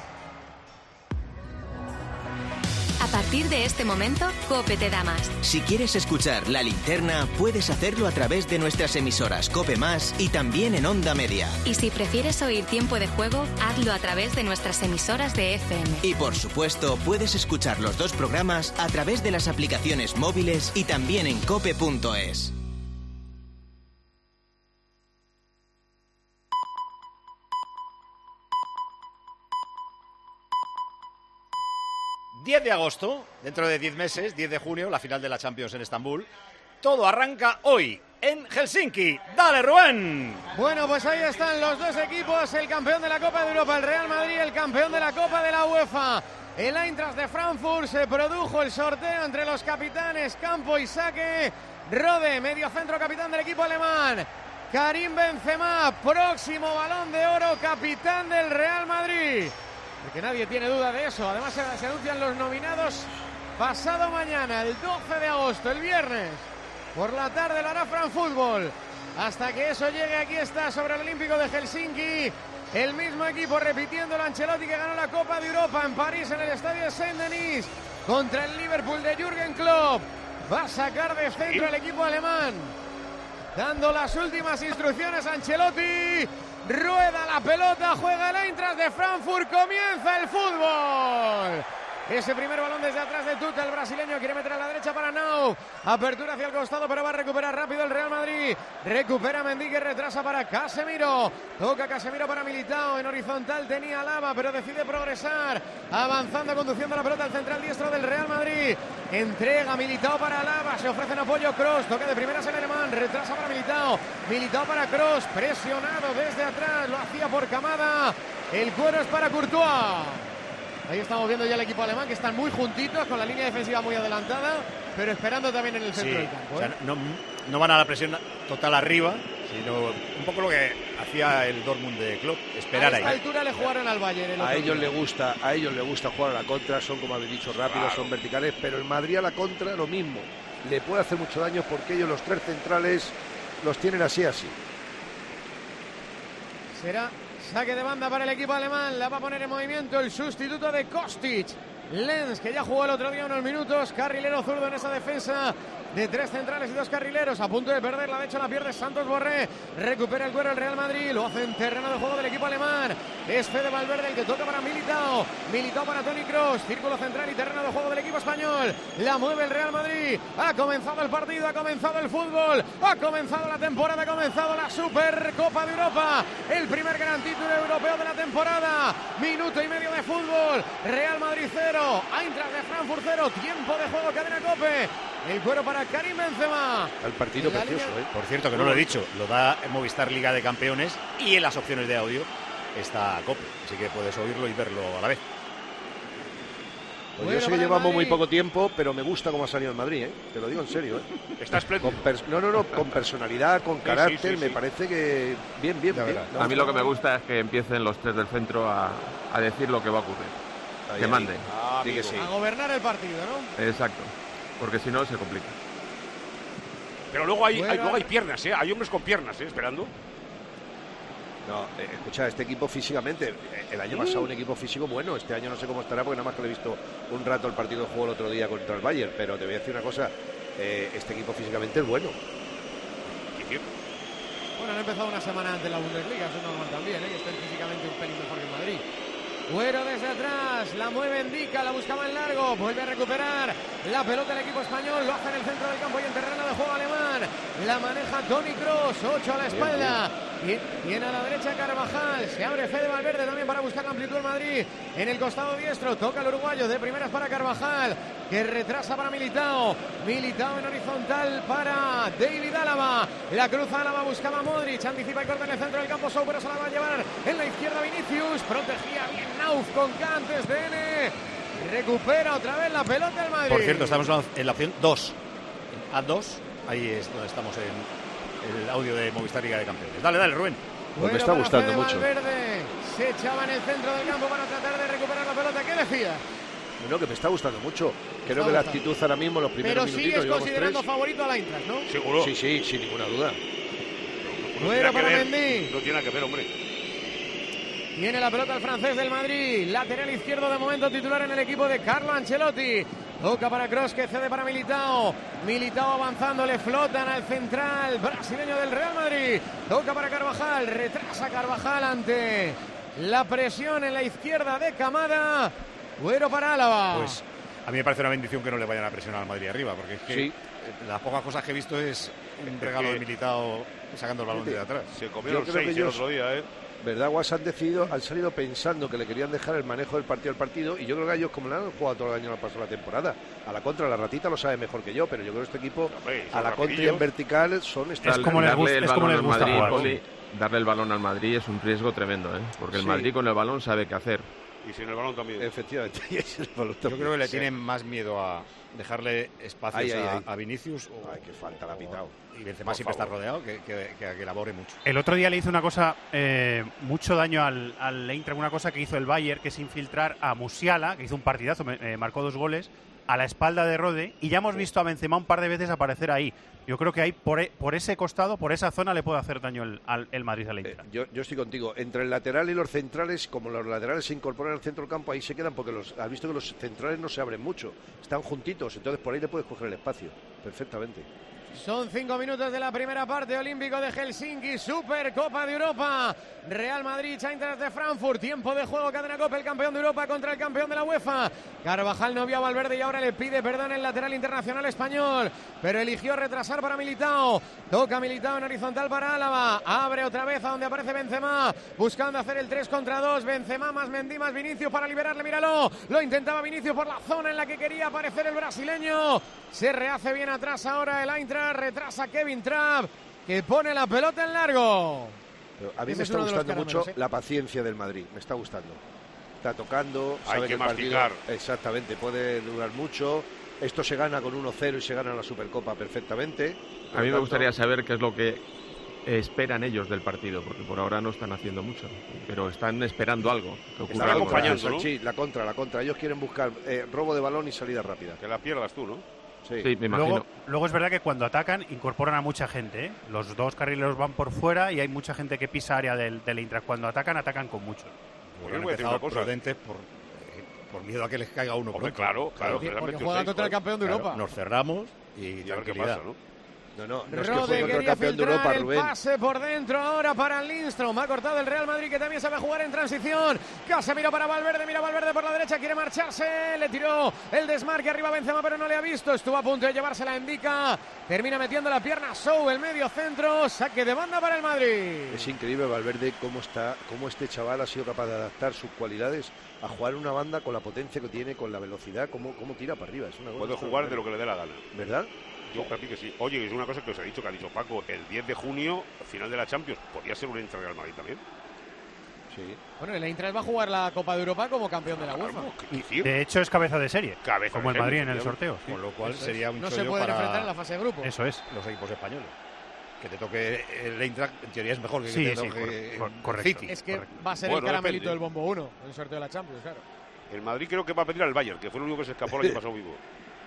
A partir de este momento, COPE te da más. Si quieres escuchar La Linterna, puedes hacerlo a través de nuestras emisoras COPE Más y también en Onda Media. Y si prefieres oír Tiempo de Juego, hazlo a través de nuestras emisoras de FM. Y por supuesto, puedes escuchar los 2 programas a través de las aplicaciones móviles y también en cope.es. ...10 de agosto, dentro de 10 meses, 10 de junio, la final de la Champions en Estambul. Todo arranca hoy en Helsinki. ¡Dale, Rubén! Bueno, pues ahí están los 2 equipos, el campeón de la Copa de Europa, el Real Madrid, el campeón de la Copa de la UEFA. El Eintracht de Frankfurt. Se produjo el sorteo entre los capitanes Campo y Saque. Rode, mediocentro, capitán del equipo alemán. Karim Benzema, próximo Balón de Oro, capitán del Real Madrid. Porque nadie tiene duda de eso. Además se anuncian los nominados pasado mañana, el 12 de agosto, el viernes. Por la tarde lo hará Fran Fútbol. Hasta que eso llegue, aquí está sobre el Olímpico de Helsinki. El mismo equipo repitiendo el Ancelotti que ganó la Copa de Europa en París, en el estadio de Saint-Denis, contra el Liverpool de Jürgen Klopp. Va a sacar de centro el equipo alemán, dando las últimas instrucciones a Ancelotti. Rueda la pelota, juega el Eintracht de Frankfurt, comienza el fútbol. Ese primer balón desde atrás de Tuta, el brasileño quiere meter a la derecha para Nau. Apertura hacia el costado, pero va a recuperar rápido el Real Madrid. Recupera Mendy, que retrasa para Casemiro. Toca Casemiro para Militao. En horizontal tenía Álava, pero decide progresar. Avanzando, conduciendo la pelota al central diestro del Real Madrid. Entrega Militao para Álava. Se ofrece en apoyo Kroos. Toca de primeras el alemán. Retrasa para Militao. Militao para Kroos. Presionado desde atrás. Lo hacía por Kamada. El cuero es para Courtois. Ahí estamos viendo ya el equipo alemán, que están muy juntitos, con la línea defensiva muy adelantada, pero esperando también en el centro del campo. O sea, no van a la presión total arriba, sino un poco lo que hacía el Dortmund de Klopp, esperar ahí. A esta altura le jugaron al Bayern. A ellos les gusta jugar a la contra, son, como habéis dicho, rápidos, son verticales, pero el Madrid a la contra lo mismo. Le puede hacer mucho daño porque ellos, los 3 centrales, los tienen así. Será saque de banda para el equipo alemán. La va a poner en movimiento el sustituto de Kostic. Lenz, que ya jugó el otro día unos minutos. Carrilero zurdo en esa defensa de 3 centrales y 2 carrileros. A punto de perderla, de hecho la pierde Santos Borré. Recupera el cuero el Real Madrid. Lo hace en terreno de juego del equipo alemán. Es Fede Valverde el que toca para Militao. Militao para Toni Kroos. Círculo central y terreno de juego del equipo español. La mueve el Real Madrid. Ha comenzado el partido, ha comenzado el fútbol. Ha comenzado la temporada, ha comenzado la Supercopa de Europa. El primer gran título europeo de la temporada. Minuto y medio de fútbol. Real Madrid 0. Eintracht de Frankfurt 0. Tiempo de juego, cadena COPE. El cuero para Karim Benzema. El partido precioso, Por cierto, que no lo he dicho, lo da en Movistar Liga de Campeones y en las opciones de audio está COPE, así que puedes oírlo y verlo a la vez. Pues yo sé que llevamos muy poco tiempo, pero me gusta cómo ha salido el Madrid, te lo digo en serio. Está espléndido. Con personalidad, con carácter, me parece que bien. A mí lo que me gusta es que empiecen los 3 del centro a decir lo que va a ocurrir. Que manden. A gobernar el partido, ¿no? Exacto, porque si no se complica. Pero luego hay piernas, hay hombres con piernas, esperando. No, escucha, este equipo físicamente, el año pasado un equipo físico bueno, este año no sé cómo estará porque nada más que lo he visto un rato el partido de juego el otro día contra el Bayern, pero te voy a decir una cosa, este equipo físicamente es bueno. Bueno, han empezado una semana antes la Bundesliga, eso es normal también, que estén físicamente un pelín mejor que el Madrid. Güero desde atrás, la mueve Ndica, la buscaba en largo, vuelve a recuperar la pelota el equipo español, lo hace en el centro del campo y en terreno de juego alemán, la maneja Toni Kroos, 8 a la espalda, viene a la derecha Carvajal, se abre Fede Valverde también para buscar la amplitud del Madrid, en el costado diestro, toca el uruguayo, de primeras para Carvajal, que retrasa para Militao en horizontal para David Álava, la cruza Álava, buscaba Modric, anticipa y corta en el centro del campo, pero se la va a llevar en la izquierda Vinicius, protegía bien Nauf con K antes de N. Recupera otra vez la pelota el Madrid. Por cierto, estamos en la opción 2. A2, ahí es donde estamos en el audio de Movistar Liga de Campeones. Dale, Rubén. Pues me está gustando mucho. Valverde se echaba en el centro del campo para tratar de recuperar la pelota. ¿Qué decía? No, que me está gustando mucho. Creo que la actitud ahora mismo, los primeros minutitos. Pero sigues considerando favorito al Eintracht, ¿no? Seguro. Sí, sin ninguna duda. Bueno, para Mendy. No tiene nada que ver, hombre. Tiene la pelota el francés del Madrid. Lateral izquierdo de momento titular en el equipo de Carlo Ancelotti. Toca para Kroos, que cede para Militao. Militao avanzando, le flotan al central brasileño del Real Madrid. Toca para Carvajal, retrasa Carvajal ante la presión en la izquierda de Kamada. Güero para Álava. Pues a mí me parece una bendición que no le vayan a presionar al Madrid arriba, porque es que las pocas cosas que he visto es un regalo de Militao sacando el balón de atrás. Se comieron 6 el otro día, ¿Verdad? Guas han salido pensando que le querían dejar el manejo del partido al partido, y yo creo que ellos, como le han jugado todo el año pasado la temporada, a la contra, la ratita lo sabe mejor que yo, pero yo creo que este equipo a la contra y en vertical son es como les gusta jugar. Darle el balón al Madrid es un riesgo tremendo, porque el Madrid con el balón sabe qué hacer. Y sin el balón también. Efectivamente. Yo creo que le tienen más miedo a dejarle espacios a Vinicius. Que falta la pitao. Y Benzema siempre está rodeado, que elabore mucho. El otro día le hizo una cosa, mucho daño al Eintracht, una cosa que hizo el Bayern, que es infiltrar a Musiala, que hizo un partidazo, marcó 2 goles, a la espalda de Rode, y ya hemos visto a Benzema un par de veces aparecer ahí. Yo creo que ahí, por ese costado, por esa zona, le puede hacer daño el Madrid al Eintracht. Yo estoy contigo. Entre el lateral y los centrales, como los laterales se incorporan al centro del campo, ahí se quedan, porque has visto que los centrales no se abren mucho, están juntitos, entonces por ahí le puedes coger el espacio perfectamente. Son 5 minutos de la primera parte. Olímpico de Helsinki, Supercopa de Europa. Real Madrid, Eintracht de Frankfurt. Tiempo de juego, Cadena Copa, el campeón de Europa contra el campeón de la UEFA. Carvajal no vio a Valverde y ahora le pide perdón el lateral internacional español, pero eligió retrasar para Militao. Toca Militao en horizontal para Álava. Abre otra vez a donde aparece Benzema, buscando hacer el 3 contra 2. Benzema más Mendy más Vinicius para liberarle, míralo. Lo intentaba Vinicius por la zona en la que quería aparecer el brasileño. Se rehace bien atrás ahora el Eintracht. Retrasa Kevin Trapp, que pone la pelota en largo. Pero a mí me está gustando mucho la paciencia del Madrid. Me está gustando. Está tocando. Hay que masticar. Exactamente, puede durar mucho. Esto se gana con 1-0 y se gana la Supercopa perfectamente. A mí me gustaría saber qué es lo que esperan ellos del partido, porque por ahora no están haciendo mucho, pero están esperando algo. Están acompañando, ¿no? Sí, la contra. Ellos quieren buscar robo de balón y salida rápida. Que la pierdas tú, ¿no? Sí, me imagino. Luego es verdad que cuando atacan incorporan a mucha gente, Los 2 carrileros van por fuera y hay mucha gente que pisa área del Eintracht. Cuando atacan con muchos. Pues han empezado prudentes por miedo a que les caiga uno. Hombre, claro. Porque juegan contra el campeón de Europa. Nos cerramos y a ver qué pasa, ¿no? No es que Rode contra el campeón de Europa, Rubén. El pase por dentro ahora para Lindström. Ha cortado el Real Madrid, que también sabe jugar en transición. Casemiro para Valverde, mira Valverde por la derecha, quiere marcharse. Le tiró el desmarque arriba Benzema, pero no le ha visto. Estuvo a punto de llevársela en Indica. Termina metiendo la pierna Sou, el medio centro. Saque de banda para el Madrid. Es increíble Valverde cómo este chaval ha sido capaz de adaptar sus cualidades a jugar una banda con la potencia que tiene, con la velocidad, cómo tira para arriba. Es una Puede jugar de lo que le dé la gana. ¿Verdad? Yo para mí que sí. Oye, es una cosa que os he dicho, que ha dicho Paco, el 10 de junio, final de la Champions, podría ser un Eintracht Real Madrid también. Sí. Bueno, el Eintracht va a jugar la Copa de Europa como campeón de la UEFA. De hecho, es cabeza de serie, como el Madrid en el sorteo. Con lo cual sería un no se pueden enfrentar en la fase de grupo. Eso es. Los equipos españoles. Que te toque el Eintracht, en teoría es mejor que te toque correcto. City. Es que va a ser el caramelito del bombo 1 en el sorteo de la Champions, claro. El Madrid creo que va a pedir al Bayern, que fue el único que se escapó el año pasado vivo.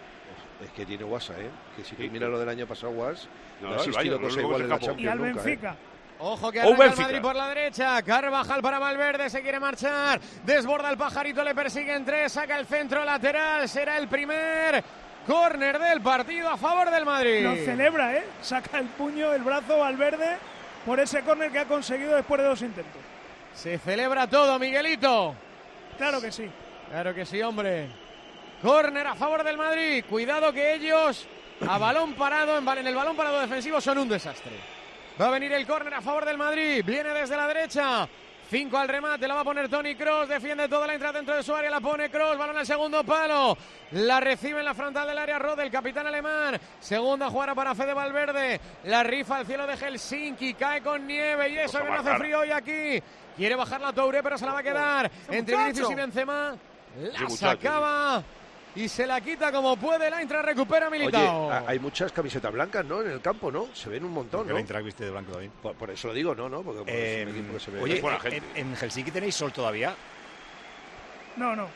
Es que tiene Guasa, que si tú miras lo del año pasado, Guas, no ha existido cosa igual en la Champions. Y al Benfica. Ojo que arranca el Madrid por la derecha. Carvajal para Valverde, se quiere marchar. Desborda el pajarito, le persiguen 3, saca el centro lateral. Será el primer córner del partido a favor del Madrid. Lo celebra, saca el puño, el brazo Valverde por ese córner que ha conseguido después de 2 intentos. Se celebra todo, Miguelito. Claro que sí. Claro que sí, hombre. Córner a favor del Madrid. Cuidado que ellos a balón parado, en el balón parado defensivo son un desastre. Va a venir el córner a favor del Madrid. Viene desde la derecha. 5 al remate, la va a poner Toni Kroos. Defiende toda la entrada dentro de su área. La pone Kroos. Balón al segundo palo. La recibe en la frontal del área Rode, el capitán alemán. Segunda jugada para Fede Valverde. La rifa al cielo de Helsinki. Cae con nieve y eso que no hace frío hoy aquí. Quiere bajar la Touré, pero se la va a quedar entre Vinicius y Benzema. La sacaba y se la quita como puede. El Eintracht recupera Militao. Oye, hay muchas camisetas blancas, ¿no? En el campo, ¿no? Se ven un montón, ¿no? El Eintracht viste de blanco también. Por eso lo digo, ¿no? Porque es un equipo que se ve. Oye, ¿en Helsinki tenéis sol todavía? No.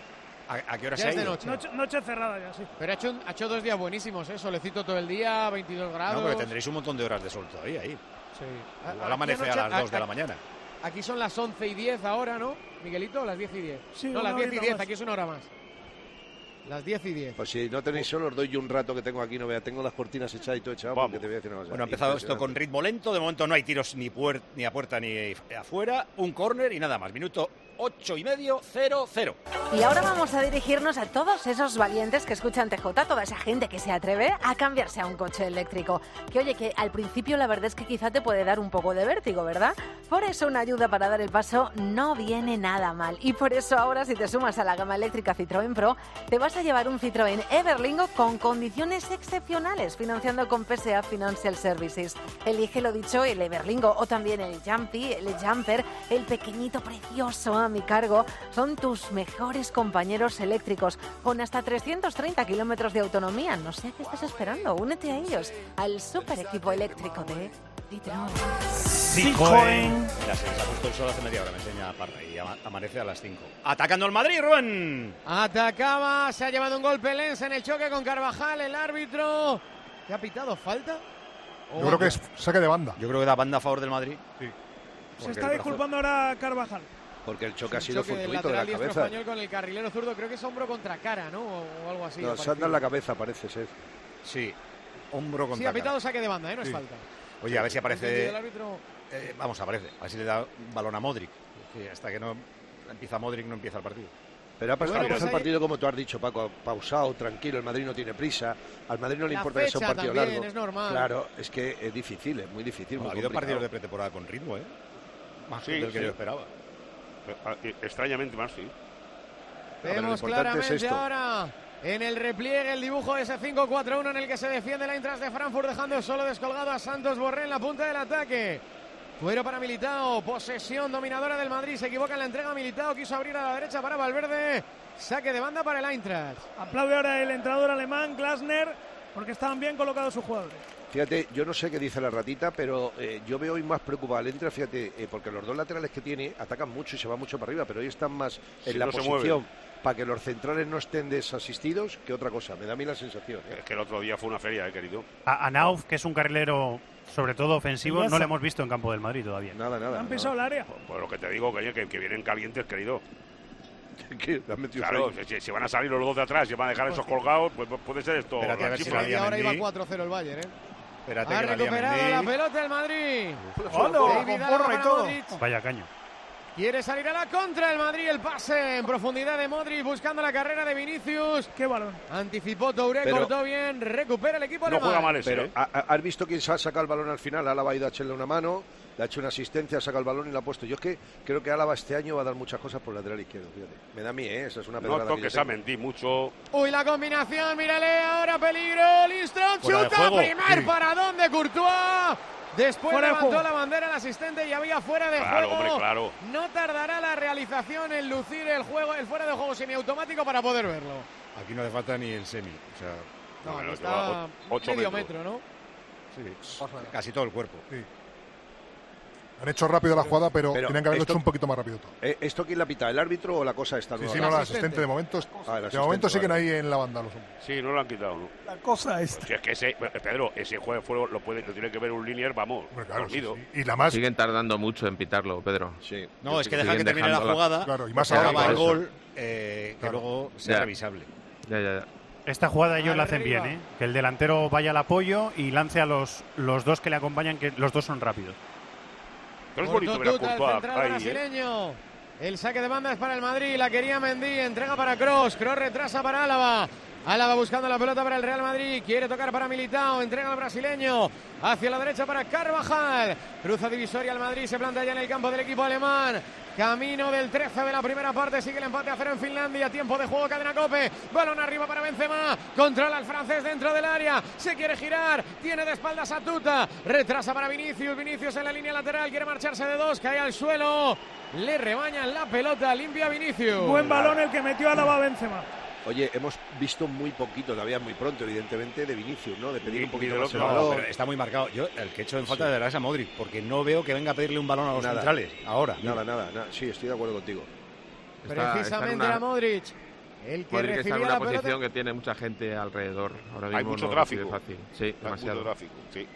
¿A qué hora Ya se ha es de ido? Noche cerrada ya, sí. Pero ha hecho 2 días buenísimos, solecito todo el día, 22 grados. No, porque tendréis un montón de horas de sol todavía ahí. Sí. Igual amanece a las 2 de la mañana. Aquí son las 11:10 ahora, ¿no, Miguelito? Las 10:10. Sí, no, una las 10:10, más. aquí es una hora más. Las 10:10. Pues si no tenéis sol, os doy yo un rato que tengo aquí, no vea, tengo las cortinas echadas y todo echado, porque te voy a decir una cosa. Bueno, ha empezado esto con ritmo lento, de momento no hay tiros ni a puerta ni afuera, un córner y nada más. Minuto 8:30, 0-0. Y ahora vamos a dirigirnos a todos esos valientes que escuchan TJ, toda esa gente que se atreve a cambiarse a un coche eléctrico. Que oye, que al principio la verdad es que quizá te puede dar un poco de vértigo, ¿verdad? Por eso una ayuda para dar el paso no viene nada mal. Y por eso ahora, si te sumas a la gama eléctrica Citroën Pro, te vas a llevar un Citroën Everlingo con condiciones excepcionales, financiando con PSA Financial Services. Elige lo dicho, el Everlingo o también el Jumpy, el Jumper, el pequeñito precioso a mi cargo, son tus mejores compañeros eléctricos, con hasta 330 kilómetros de autonomía. No sé a qué estás esperando, únete a ellos, al super equipo eléctrico de Citroën. Ya se les ha puesto el sol hace media hora, me enseña Parra, y amanece a las 5. Atacando el Madrid, Rubén. Atacaba, se ha llevado un golpe Lens en el choque con Carvajal, el árbitro. ¿Qué ha pitado? ¿Falta? Yo creo que es saque de banda. Yo creo que da banda a favor del Madrid. Sí. Se está disculpando ahora Carvajal. Porque el choque ha sido choque del fortuito de la lateral diestro cabeza. español con el carrilero zurdo, creo que es hombro contra cara, ¿no? O algo así. No, se anda en la cabeza, parece ser. Sí, hombro contra Sí, ha pitado cara. saque de banda, ¿eh? No es Sí. falta. Oye, a ver si aparece... El árbitro... vamos, aparece. A ver si le da un balón a Modric. Que hasta que no empieza Modric no empieza el partido. Pero ha pasado Bueno, pues el partido, como tú has dicho, Paco, pausado, tranquilo, el Madrid no tiene prisa, al Madrid no le importa que sea un partido también, largo. es normal. Claro, es que es difícil, es muy difícil. Bueno, muy ha habido complicado. partidos de pretemporada con ritmo, ¿eh? Más Sí, del que sí. yo esperaba. Extrañamente más, sí. Vemos claramente ahora en el repliegue el dibujo de ese 5-4-1 en el que se defiende la Eintracht de Frankfurt, dejando solo descolgado a Santos Borré en la punta del ataque. Fuero para Militao, posesión dominadora del Madrid, se equivoca en la entrega Militao, quiso abrir a la derecha para Valverde, saque de banda para el Eintracht. Aplaude ahora el entrenador alemán, Glasner, porque estaban bien colocados sus jugadores. Fíjate, yo no sé qué dice la ratita, pero yo veo hoy más preocupado al Eintracht, fíjate, porque los dos laterales que tiene atacan mucho y se van mucho para arriba, pero hoy están más en Sí, la no se posición para que los centrales no estén desasistidos que otra cosa, me da a mí la sensación. Es que el otro día fue una feria, querido. A Nauf, que es un carrilero sobre todo ofensivo, Enlaza. no le hemos visto en campo del Madrid todavía. Nada. Han pisado el área. Pues lo que te digo, que vienen calientes, querido. ¿Qué? ¿Le has metido Claro, ahí? si van a salir los dos de atrás y van a dejar esos colgados, pues puede ser esto. Espérate a ver si chifla. la Y ahora iba Mendy. 4-0 el Bayern, ¿eh? Espérate Ha que la lía recuperado Mendy. la pelota el Madrid. ¡Hola! David Con Alaba porra y para todo. Modric. Vaya caño. Quiere salir a la contra el Madrid, el pase en profundidad de Modric buscando la carrera de Vinicius. ¡Qué balón! Anticipó Touré, Pero- cortó bien, recupera el equipo No alemán. juega mal ese, Pero ¿eh? ¿has visto quién se ha sacado el balón al final? Álava ha ido a echarle una mano, le ha hecho una asistencia, ha sacado el balón y lo ha puesto. Yo es que creo que Álava este año va a dar muchas cosas por el lateral izquierdo, fíjate. Me da a mí, esa es una No pedrada que yo toques a tengo. Mendy mucho. Uy, la combinación, mírale, ahora peligro, Lindström, Fuera de chuta, juego. primer Sí. paradón de Courtois. Después Fuera de levantó juego. la bandera el asistente y había fuera de Claro, juego. hombre, claro. No tardará la realización en lucir el fuera de juego semiautomático para poder verlo. Aquí no hace falta ni el semi. O sea, No, Bueno, aquí lleva está 8 medio metros. metro, ¿no? sí, casi todo el cuerpo. Han hecho rápido la jugada, pero Pero tenían que haberlo esto- hecho un poquito más rápido todo. ¿Esto quién la pita? ¿El árbitro o la cosa esta Sí, nueva? sí, no, la asistente. asistente de momento. el De asistente, momento siguen vale. ahí en la banda los hombres. Sí, no lo han quitado, ¿no? La cosa es... Si es que ese, Pedro, ese juego lo tiene que ver un linier, vamos, Hombre, claro, sí, dormido. sí. Y la más, Siguen tardando mucho en pitarlo, Pedro. Sí. No, es que deja Siguen que termine la dejándola. jugada. Claro, y más se ahora acaba por el eso. gol, que Claro. luego sea Ya. revisable. Ya. Esta jugada ellos la hacen Arriba. bien, ¿eh? Que el delantero vaya al apoyo y lance a los dos que le acompañan, que los dos son rápidos. Pero es bonito ver a Tuta, el Courtois central ahí, ¿eh? brasileño. El saque de banda es para el Madrid, la quería Mendy, entrega para Kroos, Kroos retrasa para Álava. Álava buscando la pelota para el Real Madrid, quiere tocar para Militao, entrega al brasileño, hacia la derecha para Carvajal, cruza divisoria al Madrid, se planta ya en el campo del equipo alemán, camino del 13 de la primera parte, sigue el empate a 0 en Finlandia, tiempo de juego, cadena Cope, balón arriba para Benzema, controla al francés dentro del área, se quiere girar, tiene de espaldas a Tuta, retrasa para Vinicius, Vinicius en la línea lateral, quiere marcharse de dos, cae al suelo, le rebañan la pelota, limpia Vinicius. Buen balón el que metió a Álava Benzema. Oye, hemos visto muy poquito, todavía muy pronto, evidentemente, de Vinicius, ¿no? De pedir un poquito del más el otro. No, balón. pero está muy marcado. Yo, el que he hecho en falta de verdad es a Modric, porque no veo que venga a pedirle un balón a los Nada. centrales. Ahora. Nada. Sí, estoy de acuerdo contigo. Está en Precisamente una- era Modric. El que Modric está en recibía una la posición pelota. que tiene mucha gente alrededor. Ahora mismo Hay mucho no tráfico. recibe fácil. Sí, Hay demasiado. mucho tráfico, sí.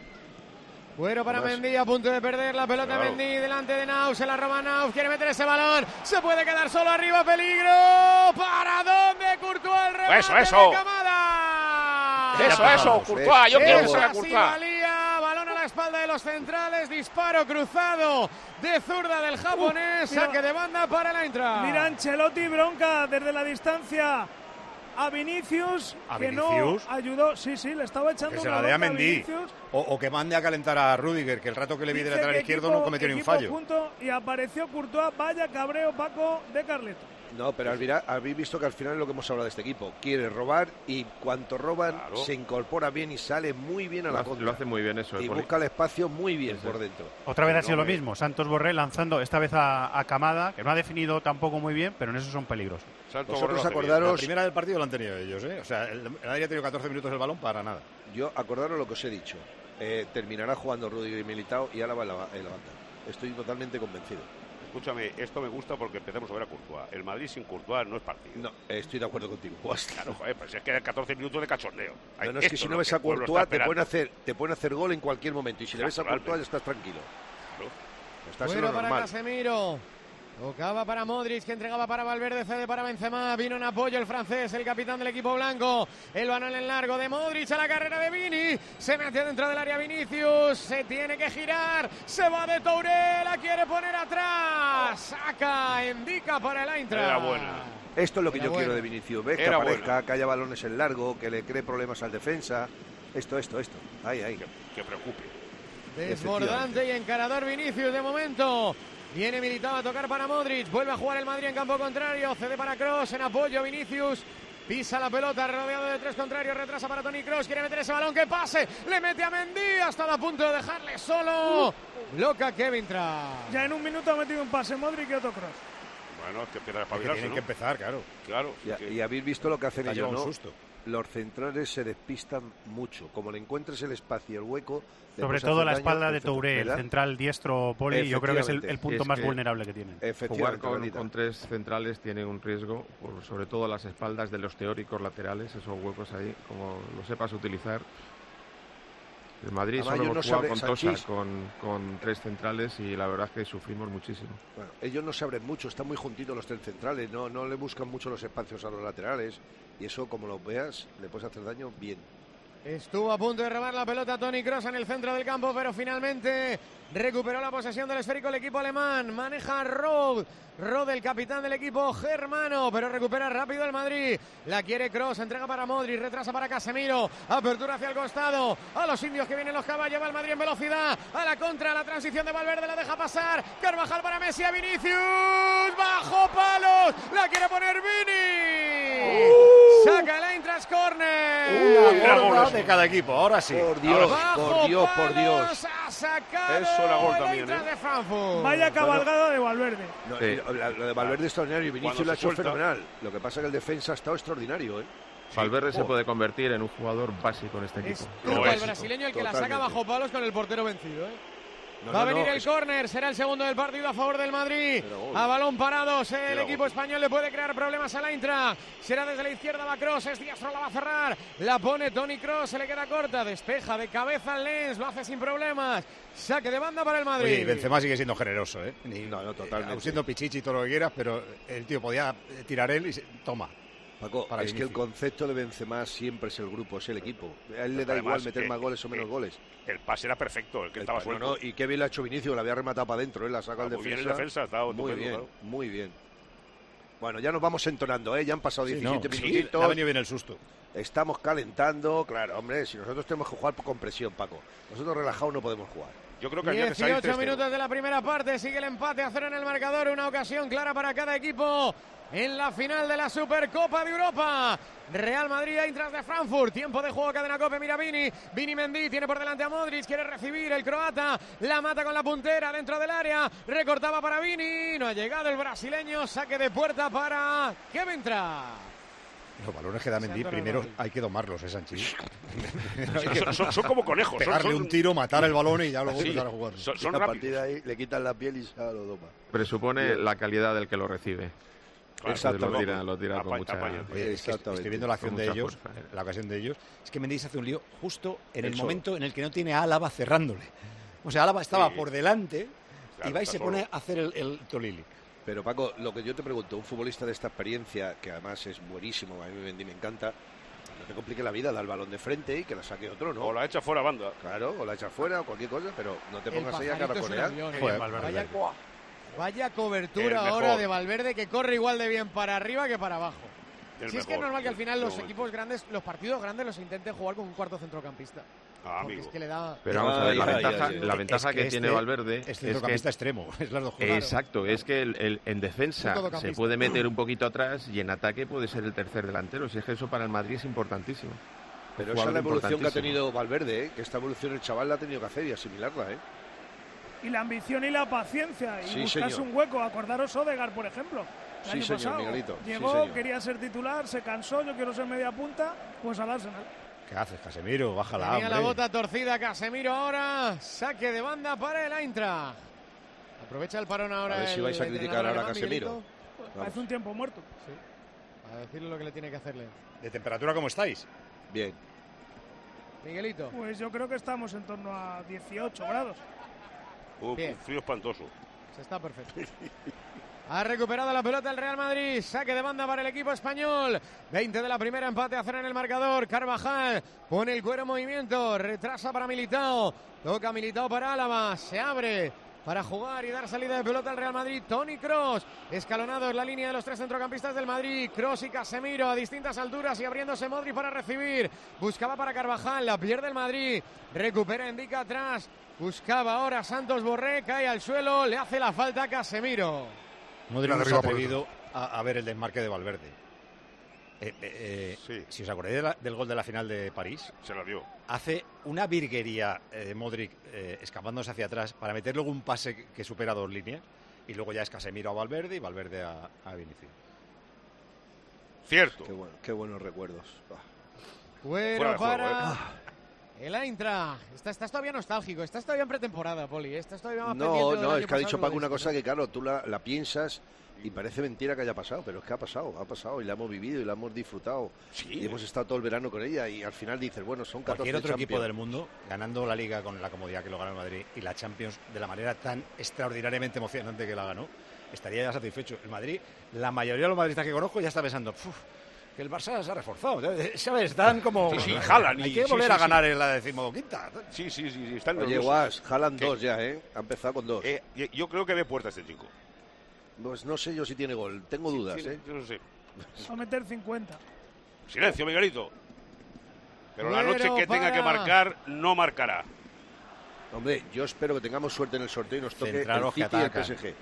Bueno para Además- Mendy, a punto de perder la pelota. Claro. Mendy delante de Naus, se la roba Naus, quiere meter ese balón, se puede quedar solo arriba, peligro. ¿Para dónde Courtois el remate Eso. de Camada? Eso, Courtois, yo quiero que se vea Así Courtois. valía, balón a la espalda de los centrales, disparo cruzado de zurda del japonés, mira. saque de banda para el Eintracht. Mira Ancelotti, bronca desde la distancia a Vinicius, ¿A que Vinicius? no ayudó. Sí, le estaba echando Que se una la dé a bronca Mendy. Vinicius. O que mande a calentar a Rüdiger, que el rato que le vi de Dice lateral que izquierdo no cometió ni un equipo fallo. junto, y apareció Courtois, vaya cabreo, Paco, de Carleto. No, pero habéis visto que al final es lo que hemos hablado de este equipo. Quiere robar y cuanto roban se incorpora bien y sale muy bien a la contra. Lo hace muy bien eso. Y Poli. busca el espacio muy bien por dentro. Otra vez ha sido lo hombre. mismo. Santos Borré lanzando esta vez a Camada, que no ha definido tampoco muy bien, pero en eso son peligrosos. Vosotros acordaros. La primera del partido lo han tenido ellos, ¿eh? O sea, el Madrid ha tenido 14 minutos el balón para nada. Yo acordaros lo que os he dicho. Terminará jugando Rüdiger y Militao y Álava en la banda. Estoy totalmente convencido. Escúchame, esto me gusta porque empezamos a ver a Courtois. El Madrid sin Courtois no es partido. No, estoy de acuerdo contigo. Claro, joder, pues es que hay 14 minutos de cachondeo. No, es que si no ves a Courtois te pueden hacer gol en cualquier momento. Y si le ves a Courtois ya estás tranquilo. Estás en Bueno lo para normal. Casemiro. Tocaba para Modric, que entregaba para Valverde, cede para Benzema. Vino en apoyo el francés, el capitán del equipo blanco. El balón en largo de Modric a la carrera de Vini. Se mete dentro del área Vinicius. Se tiene que girar. Se va de Touré. La quiere poner atrás. Saca, indica para el Eintracht. Era buena. Esto es lo que Era yo bueno. quiero de Vinicius. Ves que Era aparezca, bueno. que haya balones en largo, que le cree problemas al defensa. Esto. Ahí. Que preocupe. Desbordante y encarador Vinicius de momento. Viene Militao a tocar para Modric. Vuelve a jugar el Madrid en campo contrario. Cede para Kroos en apoyo. Vinicius pisa la pelota, rodeado de tres contrarios. Retrasa para Toni Kroos. Quiere meter ese balón. Que pase. Le mete a Mendy. Ha estado a punto de dejarle solo. Bloca Kevin Trapp. Ya en un minuto ha metido un pase Modric y otro cross. Bueno, es que empieza a Es que espabilarse, tienen ¿no? que empezar, claro. Claro. Y habéis visto lo que hacen Ha ellos, llevado ¿no? un susto. Los centrales se despistan mucho. Como le encuentres el espacio y el hueco. le Sobre puedes todo hacer la daño, espalda de Touré, el ¿verdad? central diestro Poli, yo creo que es el punto Es más que vulnerable que tienen. Jugar Efectivamente, con Benita. tres centrales tiene un riesgo, sobre todo las espaldas de los teóricos laterales, esos huecos ahí, como lo sepas utilizar. El Madrid Además, solo ellos hemos no jugado saben- con Tosar, Sanchís. con tres centrales, y la verdad es que sufrimos muchísimo. Bueno, ellos no se abren mucho, están muy juntitos los tres centrales, no le buscan mucho los espacios a los laterales y eso, como lo veas, le puedes hacer daño bien. Estuvo a punto de robar la pelota Toni Kroos en el centro del campo, pero finalmente recuperó la posesión del esférico el equipo alemán. Maneja Rode, el capitán del equipo germano, pero recupera rápido el Madrid. La quiere Kroos, entrega para Modric, retrasa para Casemiro. Apertura hacia el costado. A los indios que vienen los caballos, va el Madrid en velocidad. A la contra, la transición de Valverde la deja pasar. Carvajal para Messi, a Vinicius. Bajo palos. La quiere poner Vini. Saca el Eintracht corner. Una gorda de cada equipo, ahora sí. Por Dios, Bajo por Dios. palos, ha sacado Eso era gol el también, Eintracht ¿eh? de Frankfurt. Vaya cabalgada de Valverde. No, Sí. lo de Valverde es extraordinario y Vinicius Cuando lo ha se hecho suelta. fenomenal. Lo que pasa es que el defensa ha estado extraordinario, ¿eh? Valverde se puede convertir en un jugador básico en este equipo. Tuco, Lo el es. brasileño, el que la Totalmente. saca bajo palos con el portero vencido, ¿eh? No, Va a no, venir no, el es- córner, será el segundo del partido a favor del Madrid. Pero gol. A balón parado, el Pero equipo gol. español le puede crear problemas al Eintracht. Será desde la izquierda, va Kroos, es diestro, la va a cerrar. La pone Toni Kroos, se le queda corta, despeja de cabeza al Lens, lo hace sin problemas. Saque de banda para el Madrid. Oye, Benzema sigue siendo generoso, ¿eh? No, totalmente. Aún siendo pichichi y todo lo que quieras, pero el tío podía tirar él y toma. Paco, Para es que el Vinicius. concepto de Benzema siempre es el grupo, es el equipo. A él le da Además, igual meter más goles o menos goles. El pase era perfecto, el que estaba No, suelto. no, y qué bien la ha hecho Vinicius, la había rematado para adentro, la saca el Muy bien defensa. el defensa, ha estado muy estupendo, bien, claro. muy bien. Bueno, ya nos vamos entonando, ¿eh? Ya han pasado 17 Sí, minutitos. le ha venido bien el susto. Estamos calentando, claro, hombre, si nosotros tenemos que jugar con presión, Paco. Nosotros relajados no podemos jugar. Yo creo que había que salir 18 3-0. minutos de la primera parte, sigue el empate a 0 en el marcador, una ocasión clara para cada equipo en la final de la Supercopa de Europa. Real Madrid, Eintracht de Frankfurt, tiempo de juego, cadena Cope, mira Vini Mendy, tiene por delante a Modric, quiere recibir el croata, la mata con la puntera dentro del área, recortaba para Vini, no ha llegado el brasileño, saque de puerta para Kevin Trapp. Los balones que da Mendy Santo primero Ronaldo. hay que domarlos, Sanchís. Son como conejos. Pegarle un tiro, matar el balón y ya luego Sí. empezar a jugar. Son a rápidos. partir de ahí le quitan la piel y se lo doma. Presupone la calidad del que lo recibe. Exactamente. Lo tira con mucha... Oye, es que estoy viendo la acción de ellos, la ocasión de ellos. Es que Mendy se hace un lío justo en el momento en el que no tiene a Álava cerrándole. O sea, Álava estaba por delante y va y se pone a hacer el Tolili. Pero Paco, lo que yo te pregunto, un futbolista de esta experiencia, que además es buenísimo, a mí Mendy me encanta, no te complique la vida, da el balón de frente y que la saque otro, ¿no? O la echa fuera banda. Claro, o la echa fuera o cualquier cosa, pero no te pongas ahí a caracolear. Vaya cobertura ahora de Valverde, que corre igual de bien para arriba que para abajo. Si es que es normal que al final los equipos grandes, los partidos grandes los intenten jugar con un cuarto centrocampista. Porque es que le da... Pero vamos a ver, la ventaja que tiene Valverde es centrocampista extremo, es las dos jugadas. Exacto, es que en defensa se puede meter un poquito atrás y en ataque puede ser el tercer delantero. Si es que eso para el Madrid es importantísimo. Pero esa es la evolución que ha tenido Valverde, que esta evolución el chaval la ha tenido que hacer y asimilarla, Y la ambición y la paciencia, y buscarse un hueco. Acordaros Odegaard, por ejemplo. El año pasado Miguelito. Llegó, quería ser titular, se cansó, yo quiero ser media punta, pues al Arsenal. ¿Qué haces, Casemiro? Bájala, Tenía la bota torcida Casemiro ahora. Saque de banda para el Eintracht. Aprovecha el parón ahora. A ver si vais a criticar ahora a Casemiro. Parece un tiempo muerto. Sí. A decirle lo que le tiene que hacerle. ¿De temperatura cómo estáis? Bien. Miguelito. Pues yo creo que estamos en torno a 18 grados. Bien. Frío espantoso. Se está perfecto. Ha recuperado la pelota el Real Madrid. Saque de banda para el equipo español. 20 de la primera, empate a 0 en el marcador. Carvajal pone el cuero en movimiento. Retrasa para Militao. Toca Militao para Álava. Se abre para jugar y dar salida de pelota al Real Madrid. Toni Kroos. Escalonado en la línea de los tres centrocampistas del Madrid. Kroos y Casemiro a distintas alturas y abriéndose Modric para recibir. Buscaba para Carvajal. La pierde el Madrid. Recupera Endica atrás. Buscaba ahora Santos Borré. Cae al suelo. Le hace la falta a Casemiro. Modric no se ha atrevido a ver el desmarque de Valverde. Si os acordáis del gol de la final de París, se lo dio. Hace una virguería Modric escapándose hacia atrás para meter luego un pase que supera 2 líneas y luego ya es Casemiro a Valverde y Valverde a Vinicius. Cierto. Qué buenos recuerdos. Bueno, para el Eintracht. Estás todavía nostálgico, estás todavía en pretemporada, Poli. Estás todavía más pendiente del No, año es que ha dicho pasado Paco una cosa que, claro, tú la piensas y parece mentira que haya pasado, pero es que ha pasado y la hemos vivido y la hemos disfrutado. Y hemos estado todo el verano con ella y al final dices, bueno, son 14 Cualquier otro Champions. equipo del mundo ganando la Liga con la comodidad que lo ganó el Madrid y la Champions de la manera tan extraordinariamente emocionante que la ganó, estaría ya satisfecho. El Madrid, la mayoría de los madridistas que conozco ya está pensando, que el Barça se ha reforzado, ¿sabes? Están como... Haaland. Hay que volver a ganar en la 15ª. Sí. Están Oye, Guas, Haaland 2 ya, ¿eh? Ha empezado con 2. Yo creo que ve puerta este chico. Pues no sé yo si tiene gol. Tengo dudas, Yo no sé. Va a meter 50. Silencio, Miguelito. Pero la noche que tenga que marcar, no marcará. Hombre, yo espero que tengamos suerte en el sorteo y nos toque Central, el City y el PSG.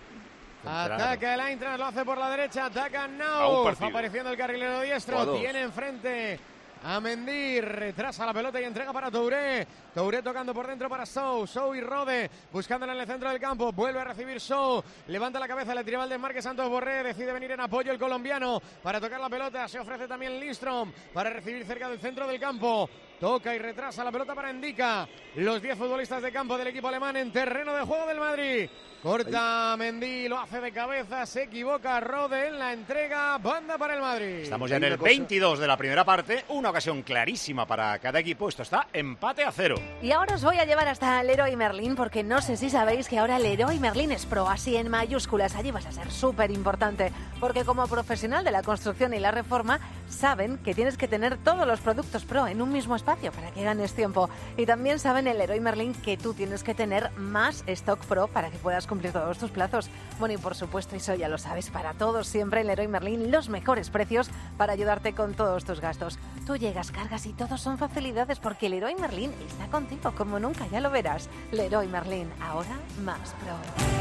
Ataca el Eintracht, lo hace por la derecha, ataca Nauf, apareciendo el carrilero diestro, tiene enfrente a Mendy, retrasa la pelota y entrega para Touré. Touré tocando por dentro para Sou y Rode, buscándola en el centro del campo, vuelve a recibir Sou, levanta la cabeza, le tiraba el desmarque Santos Borré, decide venir en apoyo el colombiano para tocar la pelota, se ofrece también Lindström para recibir cerca del centro del campo. Toca y retrasa la pelota para Endica. Los 10 futbolistas de campo del equipo alemán en terreno de juego del Madrid. Corta Mendy, lo hace de cabeza, se equivoca Rode en la entrega, banda para el Madrid. Estamos ya en el 22 de la primera parte, una ocasión clarísima para cada equipo. Esto está empate a 0. Y ahora os voy a llevar hasta Leroy Merlin, porque no sé si sabéis que ahora Leroy Merlin es pro, así en mayúsculas. Allí vas a ser súper importante, porque como profesional de la construcción y la reforma, saben que tienes que tener todos los productos pro en un mismo espacio para que ganes tiempo. Y también saben en Leroy Merlin que tú tienes que tener más stock pro para que puedas cumplir todos tus plazos. Bueno, y por supuesto, eso ya lo sabes, para todos siempre en Leroy Merlin los mejores precios para ayudarte con todos tus gastos. Tú llegas, cargas y todos son facilidades, porque Leroy Merlin está contigo como nunca, ya lo verás. Leroy Merlin, ahora más pro.